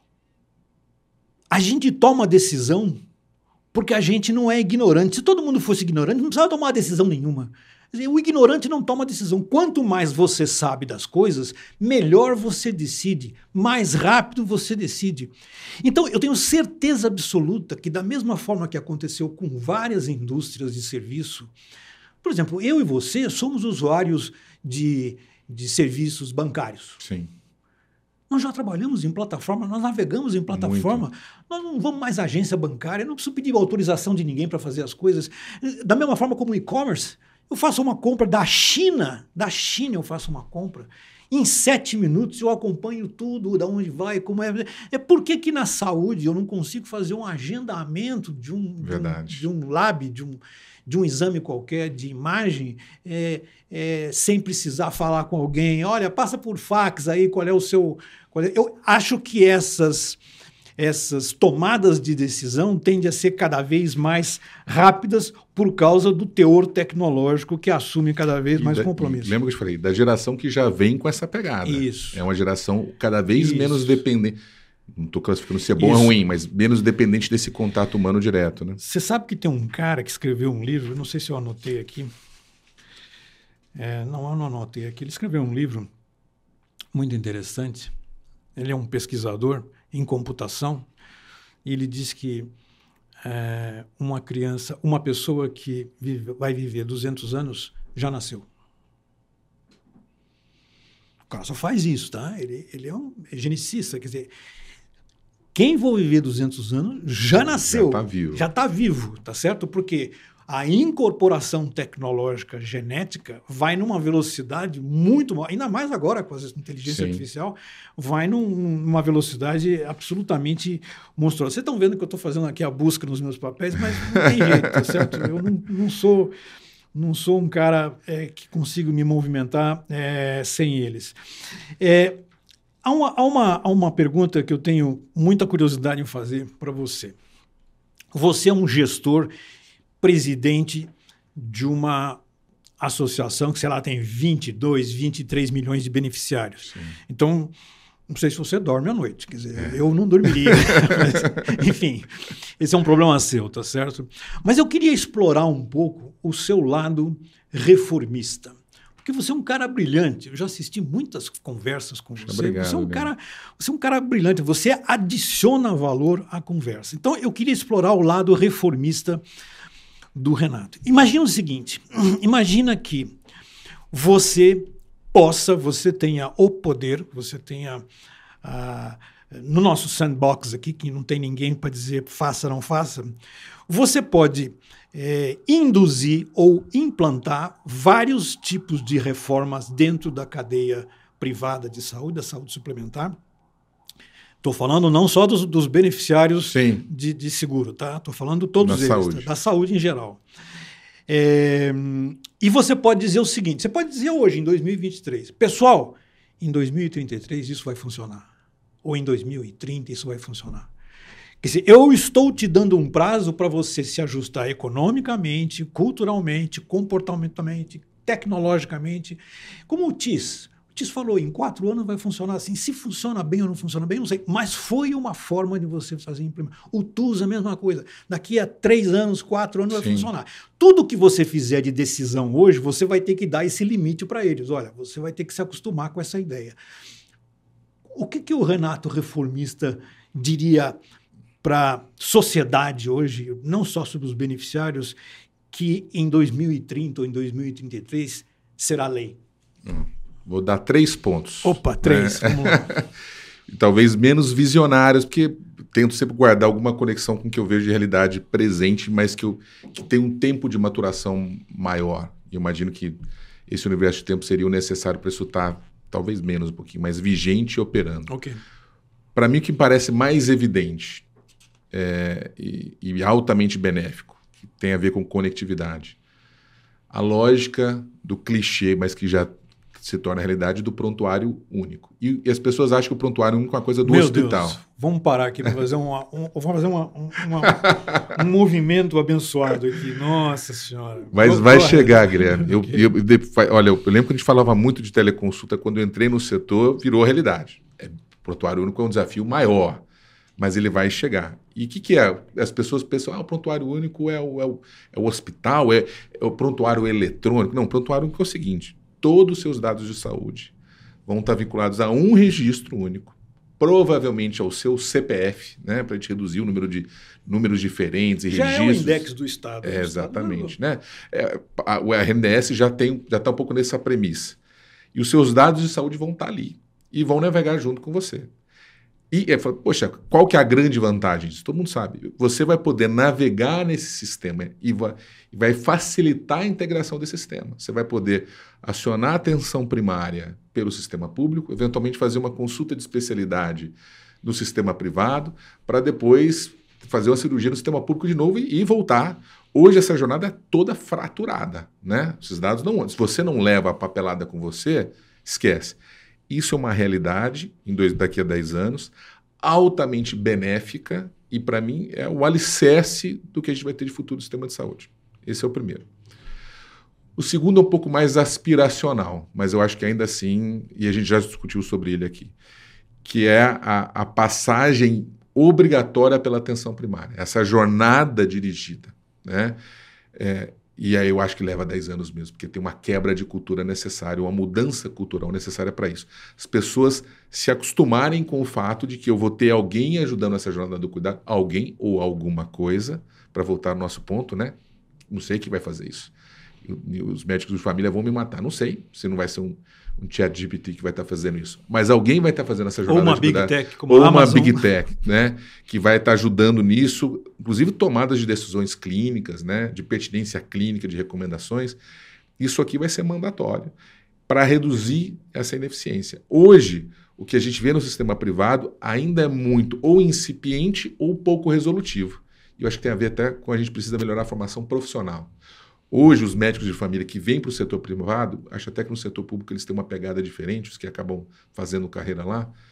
a gente toma decisão porque a gente não é ignorante. Se todo mundo fosse ignorante, não precisava tomar decisão nenhuma. O ignorante não toma decisão. Quanto mais você sabe das coisas, melhor você decide, mais rápido você decide. Então, eu tenho certeza absoluta que, da mesma forma que aconteceu com várias indústrias de serviço, por exemplo, eu e você somos usuários de, de serviços bancários. Sim. Nós já trabalhamos em plataforma, nós navegamos em plataforma, muito. Nós não vamos mais à agência bancária, eu não preciso pedir autorização de ninguém para fazer as coisas. Da mesma forma como o e-commerce, eu faço uma compra da China, da China eu faço uma compra, em sete minutos eu acompanho tudo, de onde vai, como é. É por que que na saúde eu não consigo fazer um agendamento de um, Verdade. de um, de um lab, de um... de um exame qualquer, de imagem, é, é, sem precisar falar com alguém. Olha, passa por fax aí, qual é o seu... Qual é? Eu acho que essas, essas tomadas de decisão tendem a ser cada vez mais rápidas por causa do teor tecnológico que assume cada vez e mais da, compromisso. Lembra que eu te falei? Da geração que já vem com essa pegada. Isso. É uma geração cada vez Isso. menos dependente... Não estou classificando se é bom Isso. ou ruim, mas menos dependente desse contato humano direto, né? Você sabe que tem um cara que escreveu um livro, não sei se eu anotei aqui. É, não, eu não anotei aqui. Ele escreveu um livro muito interessante. Ele é um pesquisador em computação e ele diz que é, uma criança, uma pessoa que vive, vai viver duzentos anos, já nasceu. O cara só faz isso, tá? Ele, ele é um geneticista, quer dizer... Quem vai viver duzentos anos já nasceu. Já está vivo. Já está vivo, tá certo? Porque a incorporação tecnológica genética vai numa velocidade muito maior, ainda mais agora com a inteligência Sim. artificial, vai num, numa velocidade absolutamente monstruosa. Vocês estão vendo que eu estou fazendo aqui a busca nos meus papéis, mas não tem jeito, tá certo? Eu não, não sou... Não sou um cara é, que consigo me movimentar é, sem eles. É, há, uma, há, uma, há uma pergunta que eu tenho muita curiosidade em fazer para você. você é um gestor, presidente de uma associação que, sei lá, tem vinte e dois, vinte e três milhões de beneficiários. Sim. Então, não sei se você dorme à noite, quer dizer, é. eu não dormiria. Mas, enfim, esse é um problema seu, tá certo? Mas eu queria explorar um pouco o seu lado reformista. Porque você é um cara brilhante. Eu já assisti muitas conversas com você. Obrigado, você é um cara, você é um cara brilhante. Você adiciona valor à conversa. Então, eu queria explorar o lado reformista do Renato. Imagina o seguinte, imagina que você possa, você tenha o poder, você tenha, uh, no nosso sandbox aqui, que não tem ninguém para dizer faça, não faça, você pode é, induzir ou implantar vários tipos de reformas dentro da cadeia privada de saúde, da saúde suplementar. Estou falando não só dos, dos beneficiários de, de seguro, tá? Estou falando todos da eles, saúde. Tá? Da saúde em geral. É, e você pode dizer o seguinte, você pode dizer hoje, em dois mil e vinte e três, pessoal, em dois mil e trinta e três isso vai funcionar. Ou em dois mil e trinta isso vai funcionar. Quer dizer, eu estou te dando um prazo para você se ajustar economicamente, culturalmente, comportamentalmente, tecnologicamente, como o T I S. O T I S falou, em quatro anos vai funcionar assim. Se funciona bem ou não funciona bem, não sei. Mas foi uma forma de você fazer implementar. O T U S, a mesma coisa. Daqui a três anos, quatro anos vai Sim. funcionar. Tudo que você fizer de decisão hoje, você vai ter que dar esse limite para eles. Olha, você vai ter que se acostumar com essa ideia. O que, que o Renato reformista diria para a sociedade hoje, não só sobre os beneficiários, que em dois mil e trinta ou em dois mil e trinta e três será lei? Hum. Vou dar três pontos. Opa, três. Né? Vamos lá. Talvez menos visionários, porque tento sempre guardar alguma conexão com o que eu vejo de realidade presente, mas que, eu, que tem um tempo de maturação maior. E eu imagino que esse universo de tempo seria o necessário para isso estar, talvez menos um pouquinho, mais vigente e operando. Okay. Para mim, o que me parece mais evidente é, e, e altamente benéfico, que tem a ver com conectividade, a lógica do clichê, mas que já se torna a realidade do prontuário único. E, e as pessoas acham que o prontuário único é uma coisa do Meu hospital. Deus, vamos parar aqui para fazer, uma, um, vamos fazer uma, um, uma, um movimento abençoado aqui. Nossa Senhora. Mas Vou, vai corre. chegar, Guilherme. Eu, Okay. eu, eu, olha, eu lembro que a gente falava muito de teleconsulta, quando eu entrei no setor, virou realidade. É, o prontuário único é um desafio maior, mas ele vai chegar. E o que, que é? As pessoas pensam, ah, o prontuário único é o, é o, é o hospital, é, é o prontuário eletrônico. Não, o prontuário único é o seguinte, todos os seus dados de saúde vão estar vinculados a um registro único, provavelmente ao seu C P F, né, para a gente reduzir o número de números diferentes e já registros. Já é o index do Estado. É, do exatamente. Estado, né? É, a, o R N D S já tem, já está um pouco nessa premissa. E os seus dados de saúde vão estar ali e vão navegar junto com você. E, é, poxa, qual que é a grande vantagem disso? Todo mundo sabe. Você vai poder navegar nesse sistema e vai, e vai facilitar a integração desse sistema. Você vai poder acionar a atenção primária pelo sistema público, eventualmente fazer uma consulta de especialidade no sistema privado, para depois fazer uma cirurgia no sistema público de novo e, e voltar. Hoje essa jornada é toda fraturada, né? Esses dados não... Se você não leva a papelada com você, esquece. Isso é uma realidade, em dois, daqui a dez anos, altamente benéfica e, para mim, é o alicerce do que a gente vai ter de futuro do sistema de saúde. Esse é o primeiro. O segundo é um pouco mais aspiracional, mas eu acho que ainda assim, e a gente já discutiu sobre ele aqui, que é a, a passagem obrigatória pela atenção primária, essa jornada dirigida, né? É, E aí eu acho que leva dez anos mesmo, porque tem uma quebra de cultura necessária, uma mudança cultural necessária para isso. As pessoas se acostumarem com o fato de que eu vou ter alguém ajudando essa jornada do cuidado, alguém ou alguma coisa, para voltar ao nosso ponto, né? Não sei quem vai fazer isso. E os médicos de família vão me matar. Não sei se não vai ser um, um chat G P T que vai estar fazendo isso. Mas alguém vai estar fazendo essa jornada ou uma de Big cuidado. Tech, como ou a uma Amazon. Big Tech, né? Que vai estar ajudando nisso, inclusive tomadas de decisões clínicas, né? De pertinência clínica, de recomendações. Isso aqui vai ser mandatório para reduzir essa ineficiência. Hoje, o que a gente vê no sistema privado ainda é muito ou incipiente ou pouco resolutivo. E eu acho que tem a ver até com a gente precisa melhorar a formação profissional. Hoje, os médicos de família que vêm para o setor privado, acho até que no setor público eles têm uma pegada diferente, os que acabam fazendo carreira lá,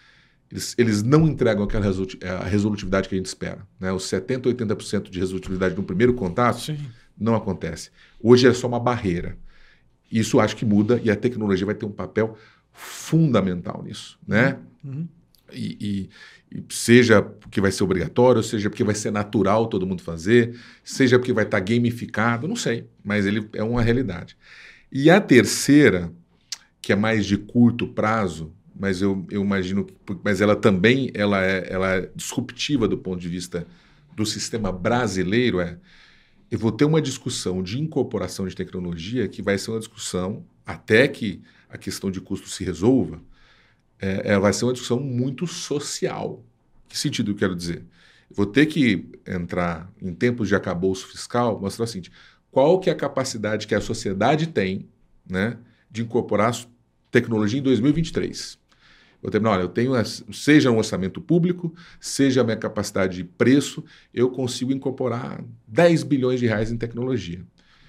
eles, eles não entregam aquela resolu- a resolutividade que a gente espera. Né? Os setenta, oitenta por cento de resolutividade no primeiro contato Sim. não acontece. Hoje é só uma barreira. Isso acho que muda e a tecnologia vai ter um papel fundamental nisso. Né? Uhum. E, e, e seja porque vai ser obrigatório, seja porque vai ser natural todo mundo fazer, seja porque vai estar gamificado, não sei, mas ele é uma realidade. E a terceira, que é mais de curto prazo, mas eu, eu imagino que mas ela também ela é, ela é disruptiva do ponto de vista do sistema brasileiro, é eu vou ter uma discussão de incorporação de tecnologia que vai ser uma discussão, até que a questão de custo se resolva, é, é, vai ser uma discussão muito social. Que sentido eu quero dizer? Eu vou ter que entrar em tempos de arcabouço fiscal, mostrar o seguinte, qual que é a capacidade que a sociedade tem, né, de incorporar tecnologia em dois mil e vinte e três. Eu termino, olha, eu tenho, seja um orçamento público, seja a minha capacidade de preço, eu consigo incorporar dez bilhões de reais em tecnologia.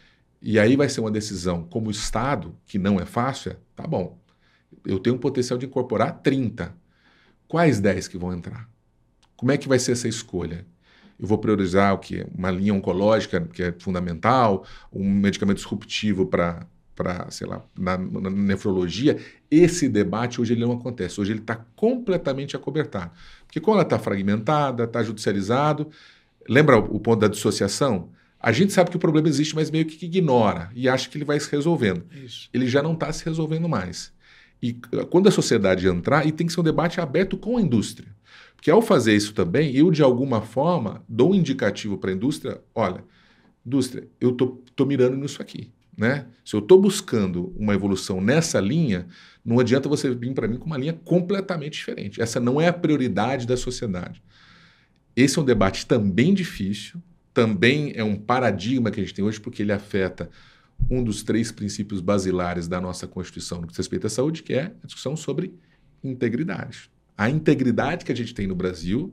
E aí vai ser uma decisão como Estado, que não é fácil, é, tá bom, eu tenho um potencial de incorporar trinta. Quais dez que vão entrar? Como é que vai ser essa escolha? Eu vou priorizar o quê? Uma linha oncológica, que é fundamental, um medicamento disruptivo para... para, sei lá, na, na nefrologia, esse debate hoje ele não acontece. Hoje ele está completamente acobertado. Porque quando ela está fragmentada, está judicializado, lembra o, o ponto da dissociação? A gente sabe que o problema existe, mas meio que ignora e acha que ele vai se resolvendo. Isso. Ele já não está se resolvendo mais. E quando a sociedade entrar, e tem que ser um debate aberto com a indústria. Porque ao fazer isso também, eu de alguma forma dou um indicativo para a indústria, olha, indústria, eu estou tô, tô mirando nisso aqui. Né? Se eu estou buscando uma evolução nessa linha, não adianta você vir para mim com uma linha completamente diferente. Essa não é a prioridade da sociedade. Esse é um debate também difícil, também é um paradigma que a gente tem hoje, porque ele afeta um dos três princípios basilares da nossa Constituição no que diz respeito à saúde, que é a discussão sobre integridade. A integridade que a gente tem no Brasil,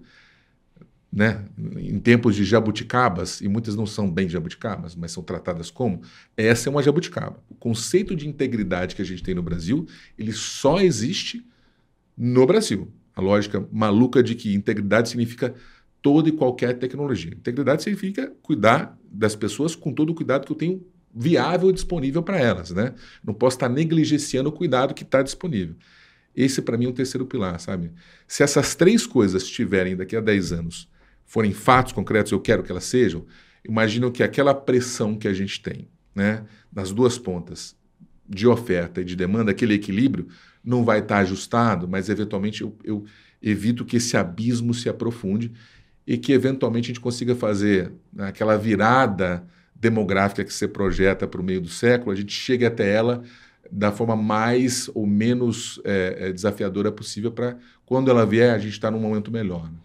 né, em tempos de jabuticabas, e muitas não são bem jabuticabas, mas são tratadas como, essa é uma jabuticaba. O conceito de integridade que a gente tem no Brasil, ele só existe no Brasil. A lógica maluca de que integridade significa toda e qualquer tecnologia. Integridade significa cuidar das pessoas com todo o cuidado que eu tenho viável e disponível para elas. Né? Não posso estar negligenciando o cuidado que está disponível. Esse, para mim, é um terceiro pilar, sabe? Se essas três coisas estiverem daqui a dez anos forem fatos concretos, eu quero que elas sejam, imaginam que aquela pressão que a gente tem, né, nas duas pontas, de oferta e de demanda, aquele equilíbrio, não vai estar ajustado, mas eventualmente eu, eu evito que esse abismo se aprofunde e que eventualmente a gente consiga fazer, né, aquela virada demográfica que você projeta para o meio do século, a gente chegue até ela da forma mais ou menos é, é, desafiadora possível para, quando ela vier, a gente estar num momento melhor. Né?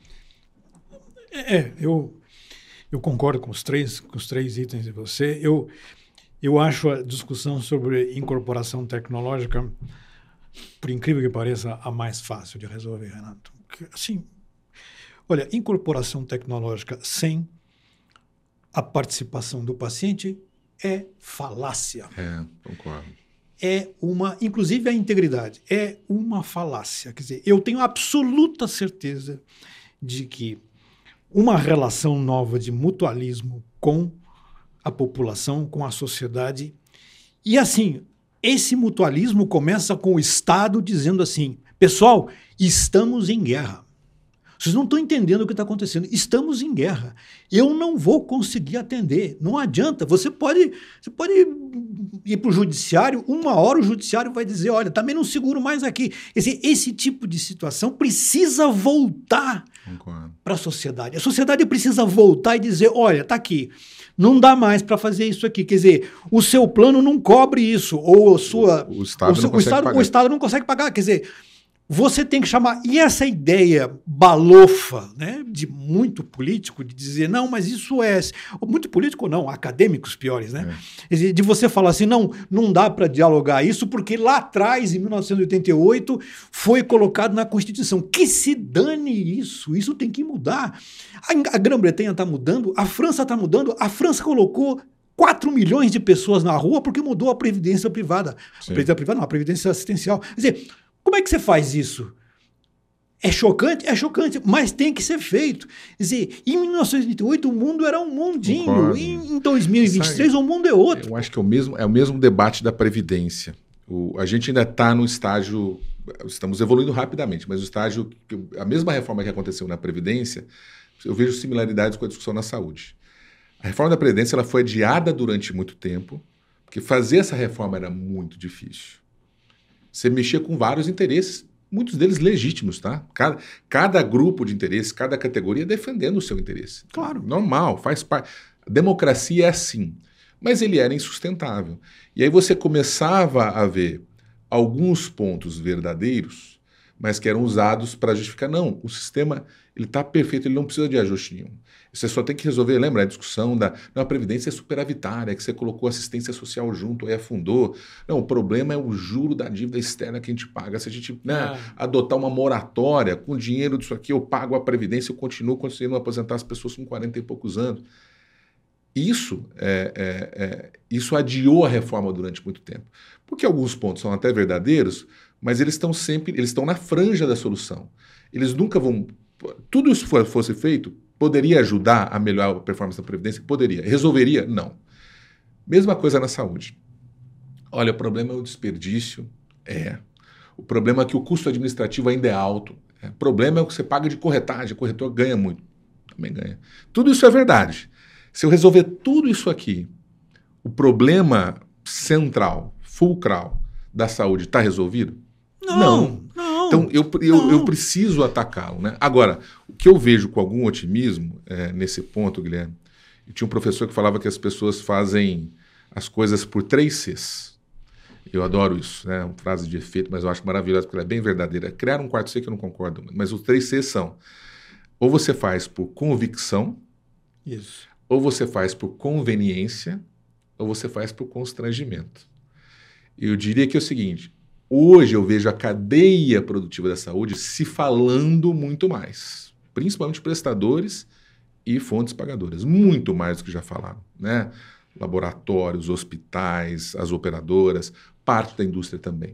É, eu, eu concordo com os três, com os três itens de você. Eu, eu acho a discussão sobre incorporação tecnológica, por incrível que pareça, a mais fácil de resolver, Renato. Porque, assim, olha, incorporação tecnológica sem a participação do paciente é falácia. É, concordo. É uma, inclusive a integridade, é uma falácia. Quer dizer, eu tenho absoluta certeza de que uma relação nova de mutualismo com a população, com a sociedade. E assim, esse mutualismo começa com o Estado dizendo assim, pessoal, estamos em guerra. Vocês não estão entendendo o que está acontecendo. Estamos em guerra. Eu não vou conseguir atender. Não adianta. Você pode, você pode ir para o judiciário, uma hora o judiciário vai dizer, olha, também não seguro mais aqui. Esse, esse tipo de situação precisa voltar para a sociedade. A sociedade precisa voltar e dizer, olha, está aqui. Não dá mais para fazer isso aqui. Quer dizer, o seu plano não cobre isso. Ou a sua, o, o, Estado, o, seu, não o, Estado, o Estado não consegue pagar. Quer dizer... Você tem que chamar... E essa ideia balofa, né, de muito político, de dizer, não, mas isso é... Muito político não, acadêmicos piores, né? É. De você falar assim, não, não dá para dialogar isso, porque lá atrás, em mil novecentos e oitenta e oito, foi colocado na Constituição. Que se dane isso, isso tem que mudar. A, a Grã-Bretanha está mudando, a França está mudando, a França colocou quatro milhões de pessoas na rua porque mudou a previdência privada. Sim. A previdência privada não, a previdência assistencial. Quer dizer... Como é que você faz isso? É chocante? É chocante, mas tem que ser feito. Quer dizer, em mil novecentos e oitenta e oito o mundo era um mundinho, Concordo. em, em dois mil e vinte e três Sabe, o mundo é outro. Eu acho que é o mesmo, é o mesmo debate da Previdência. O, a gente ainda está no estágio, estamos evoluindo rapidamente, mas o estágio, a mesma reforma que aconteceu na Previdência, eu vejo similaridades com a discussão na saúde. A reforma da Previdência ela foi adiada durante muito tempo, porque fazer essa reforma era muito difícil. Você mexia com vários interesses, muitos deles legítimos, tá? Cada, cada grupo de interesse, cada categoria defendendo o seu interesse. Claro. Normal, faz parte. A democracia é assim. Mas ele era insustentável. E aí você começava a ver alguns pontos verdadeiros, mas que eram usados para justificar. Não, o sistema ele está perfeito, ele não precisa de ajuste nenhum. Você só tem que resolver, lembra a discussão da não, a Previdência é superavitária, que você colocou assistência social junto, aí afundou. Não, o problema é o juro da dívida externa que a gente paga. Se a gente né, é. adotar uma moratória, com o dinheiro disso aqui eu pago a Previdência, eu continuo conseguindo aposentar as pessoas com quarenta e poucos anos. Isso, é, é, é, isso adiou a reforma durante muito tempo. Porque alguns pontos são até verdadeiros, mas eles estão sempre, eles estão na franja da solução. Eles nunca vão... Tudo isso for, fosse feito, poderia ajudar a melhorar a performance da Previdência? Poderia. Resolveria? Não. Mesma coisa na saúde. Olha, o problema é o desperdício. É. O problema é que o custo administrativo ainda é alto. É. O problema é o que você paga de corretagem. O corretor ganha muito. Também ganha. Tudo isso é verdade. Se eu resolver tudo isso aqui, o problema central, fulcral da saúde está resolvido? Não. Não. não então, eu, eu, eu preciso atacá-lo. Né? Agora, o que eu vejo com algum otimismo é, nesse ponto, Guilherme, eu tinha um professor que falava que as pessoas fazem as coisas por três Cs. Eu adoro isso, né? Uma frase de efeito, mas eu acho maravilhosa porque ela é bem verdadeira. Criar um quarto C que eu não concordo, mas os três Cs são: ou você faz por convicção, isso. ou você faz por conveniência, ou você faz por constrangimento. Eu diria que é o seguinte, hoje eu vejo a cadeia produtiva da saúde se falando muito mais, principalmente prestadores e fontes pagadoras, muito mais do que já falaram, né? Laboratórios, hospitais, as operadoras, parte da indústria também.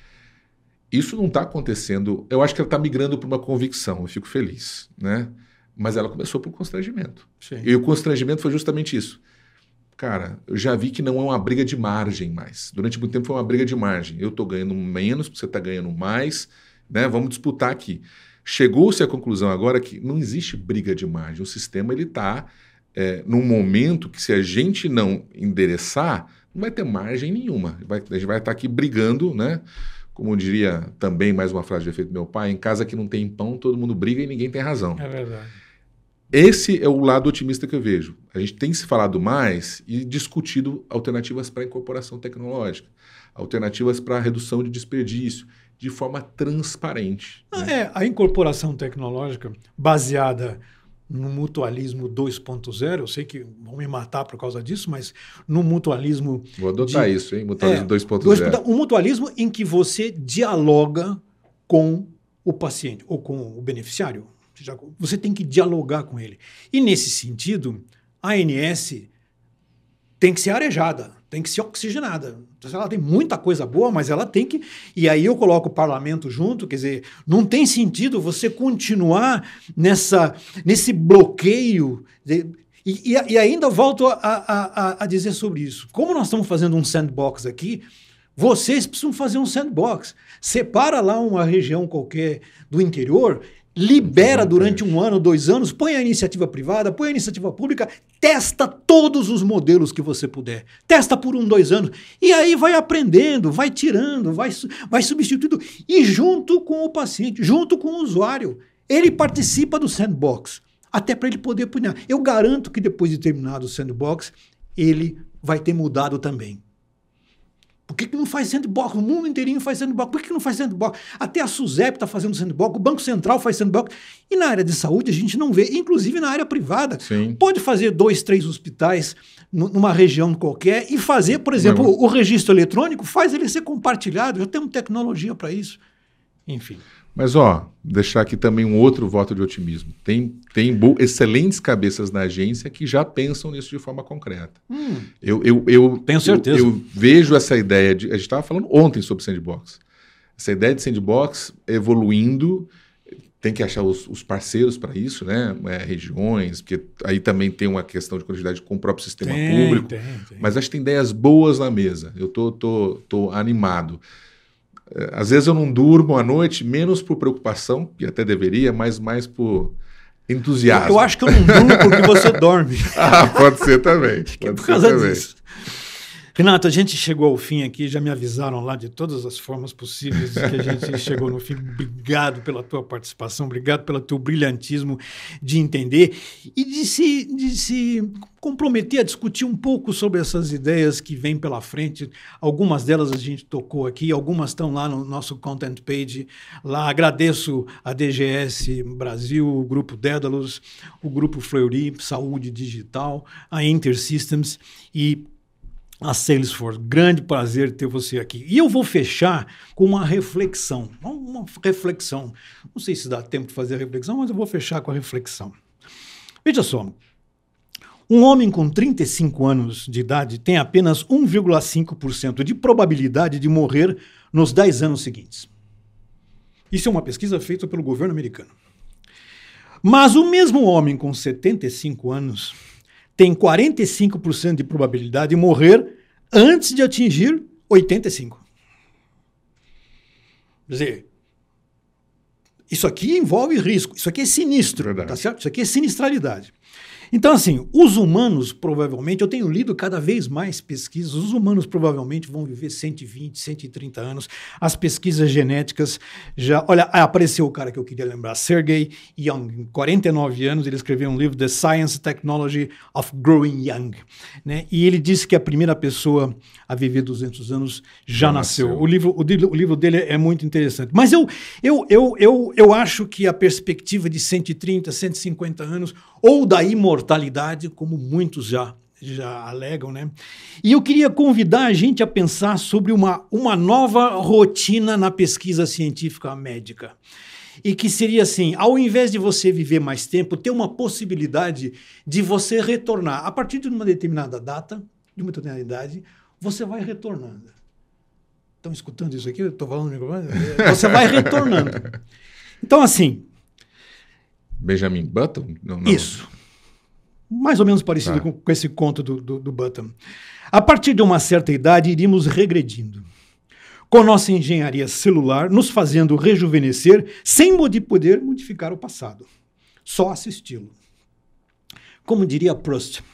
Isso não está acontecendo, eu acho que ela está migrando para uma convicção, eu fico feliz, né? Mas ela começou por constrangimento. Sim. E o constrangimento foi justamente isso. Cara, eu já vi que não é uma briga de margem mais. Durante muito tempo foi uma briga de margem. Eu estou ganhando menos, você está ganhando mais, né? Vamos disputar aqui. Chegou-se à conclusão agora que não existe briga de margem. O sistema está é, num momento que, se a gente não endereçar, não vai ter margem nenhuma. Vai, a gente vai estar aqui brigando, né? Como diria também, mais uma frase de efeito do meu pai, em casa que não tem pão, todo mundo briga e ninguém tem razão. É verdade. Esse é o lado otimista que eu vejo. A gente tem se falado mais e discutido alternativas para incorporação tecnológica, alternativas para redução de desperdício, de forma transparente. Ah, né? É, a incorporação tecnológica baseada no mutualismo dois ponto zero, eu sei que vão me matar por causa disso, mas no mutualismo... Vou adotar de, isso, hein? Mutualismo é, dois ponto zero. Um mutualismo em que você dialoga com o paciente ou com o beneficiário. Você tem que dialogar com ele. E, nesse sentido, a A N S tem que ser arejada, tem que ser oxigenada. Ela tem muita coisa boa, mas ela tem que... E aí eu coloco o parlamento junto, quer dizer, não tem sentido você continuar nessa, nesse bloqueio... De, e, e ainda volto a, a, a dizer sobre isso. Como nós estamos fazendo um sandbox aqui, vocês precisam fazer um sandbox. Separa lá uma região qualquer do interior... Libera durante um ano, dois anos, põe a iniciativa privada, põe a iniciativa pública, testa todos os modelos que você puder. Testa por um, dois anos. E aí vai aprendendo, vai tirando, vai, vai substituindo. E junto com o paciente, junto com o usuário, ele participa do sandbox. Até para ele poder punhar. Eu garanto que depois de terminado o sandbox, ele vai ter mudado também. Por que, que não faz sandbox? O mundo inteirinho faz sandbox. Por que, que não faz sandbox? Até a SUSEP está fazendo sandbox, o Banco Central faz sandbox. E na área de saúde a gente não vê, inclusive na área privada. Sim. Pode fazer dois, três hospitais numa região qualquer e fazer, por exemplo, o, o registro eletrônico, faz ele ser compartilhado. Já temos tecnologia para isso. Enfim. Mas, ó, deixar aqui também um outro voto de otimismo. Tem, tem excelentes cabeças na agência que já pensam nisso de forma concreta. Hum, eu, eu, eu tenho certeza. Eu, eu vejo essa ideia de... A gente estava falando ontem sobre sandbox. Essa ideia de sandbox evoluindo, tem que achar os, os parceiros para isso, né? É, regiões, porque aí também tem uma questão de quantidade com o próprio sistema tem, público. Tem, tem. Mas acho que tem ideias boas na mesa. Eu tô, tô, tô animado. Às vezes eu não durmo à noite, menos por preocupação, que até deveria, mas mais por entusiasmo. Eu acho que eu não durmo porque você dorme. Ah, pode ser também. Acho que é Pode por ser causa também. disso. Renato, a gente chegou ao fim aqui, já me avisaram lá de todas as formas possíveis que a gente chegou no fim. Obrigado pela tua participação, obrigado pelo teu brilhantismo de entender e de se, de se comprometer a discutir um pouco sobre essas ideias que vêm pela frente. Algumas delas a gente tocou aqui, algumas estão lá no nosso content page. Lá agradeço a D G S Brasil, o Grupo Dédalus, o Grupo Fleury, Saúde Digital, a InterSystems e a Salesforce. Grande prazer ter você aqui. E eu vou fechar com uma reflexão. Uma reflexão. Não sei se dá tempo de fazer a reflexão, mas eu vou fechar com a reflexão. Veja só. Um homem com trinta e cinco anos de idade tem apenas um vírgula cinco por cento de probabilidade de morrer nos dez anos seguintes. Isso é uma pesquisa feita pelo governo americano. Mas o mesmo homem com setenta e cinco anos tem quarenta e cinco por cento de probabilidade de morrer antes de atingir oitenta e cinco. Quer dizer, isso aqui envolve risco, isso aqui é sinistro, tá certo? Isso aqui é sinistralidade. Então, assim, os humanos provavelmente, eu tenho lido cada vez mais pesquisas, os humanos provavelmente vão viver cento e vinte, cento e trinta anos. As pesquisas genéticas já... Olha, apareceu o cara que eu queria lembrar, Sergey Young, quarenta e nove anos, ele escreveu um livro, The Science and Technology of Growing Young, né? E ele disse que a primeira pessoa a viver duzentos anos já, já nasceu. nasceu. O livro, o, o livro dele é muito interessante. Mas eu, eu, eu, eu, eu acho que a perspectiva de cento e trinta, cento e cinquenta anos, ou da imortalidade, como muitos já, já alegam, né? E eu queria convidar a gente a pensar sobre uma, uma nova rotina na pesquisa científica médica. E que seria assim, ao invés de você viver mais tempo, ter uma possibilidade de você retornar. A partir de uma determinada data, de uma determinada idade, você vai retornando. Estão escutando isso aqui? Eu estou falando no microfone? Você vai retornando. Então, assim... Benjamin Button? Não, não. Isso. Mais ou menos parecido ah. com, com esse conto do, do, do Button. A partir de uma certa idade, iríamos regredindo. Com nossa engenharia celular, nos fazendo rejuvenescer sem poder modificar o passado. Só assisti-lo. Como diria Proust,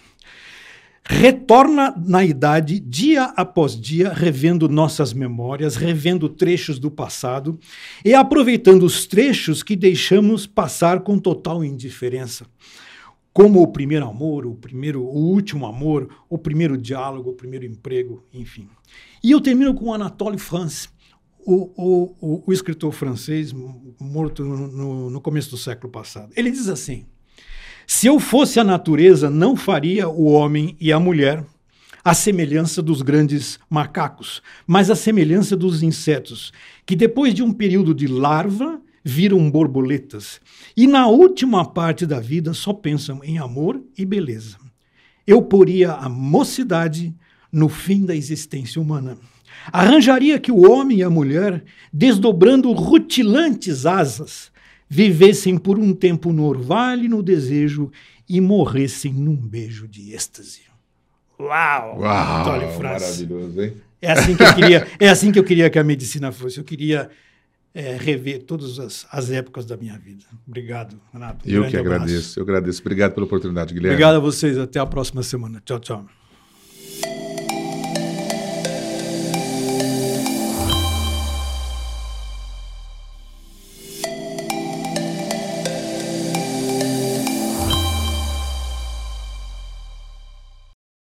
retorna na idade dia após dia, revendo nossas memórias, revendo trechos do passado e aproveitando os trechos que deixamos passar com total indiferença. Como o primeiro amor, o primeiro, o último amor, o primeiro diálogo, o primeiro emprego, enfim. E eu termino com Anatole France, o, o, o, o escritor francês morto no, no, no começo do século passado. Ele diz assim: se eu fosse a natureza, não faria o homem e a mulher à semelhança dos grandes macacos, mas à semelhança dos insetos, que depois de um período de larva viram borboletas e na última parte da vida só pensam em amor e beleza. Eu poria a mocidade no fim da existência humana. Arranjaria que o homem e a mulher, desdobrando rutilantes asas, vivessem por um tempo no orvalho e no desejo e morressem num beijo de êxtase. Uau! Uau! Maravilhoso, hein? É assim que eu queria, é assim que eu queria que a medicina fosse. Eu queria é, rever todas as, as épocas da minha vida. Obrigado, Renato. Um eu que abraço. agradeço. Eu agradeço. Obrigado pela oportunidade, Guilherme. Obrigado a vocês. Até a próxima semana. Tchau, tchau.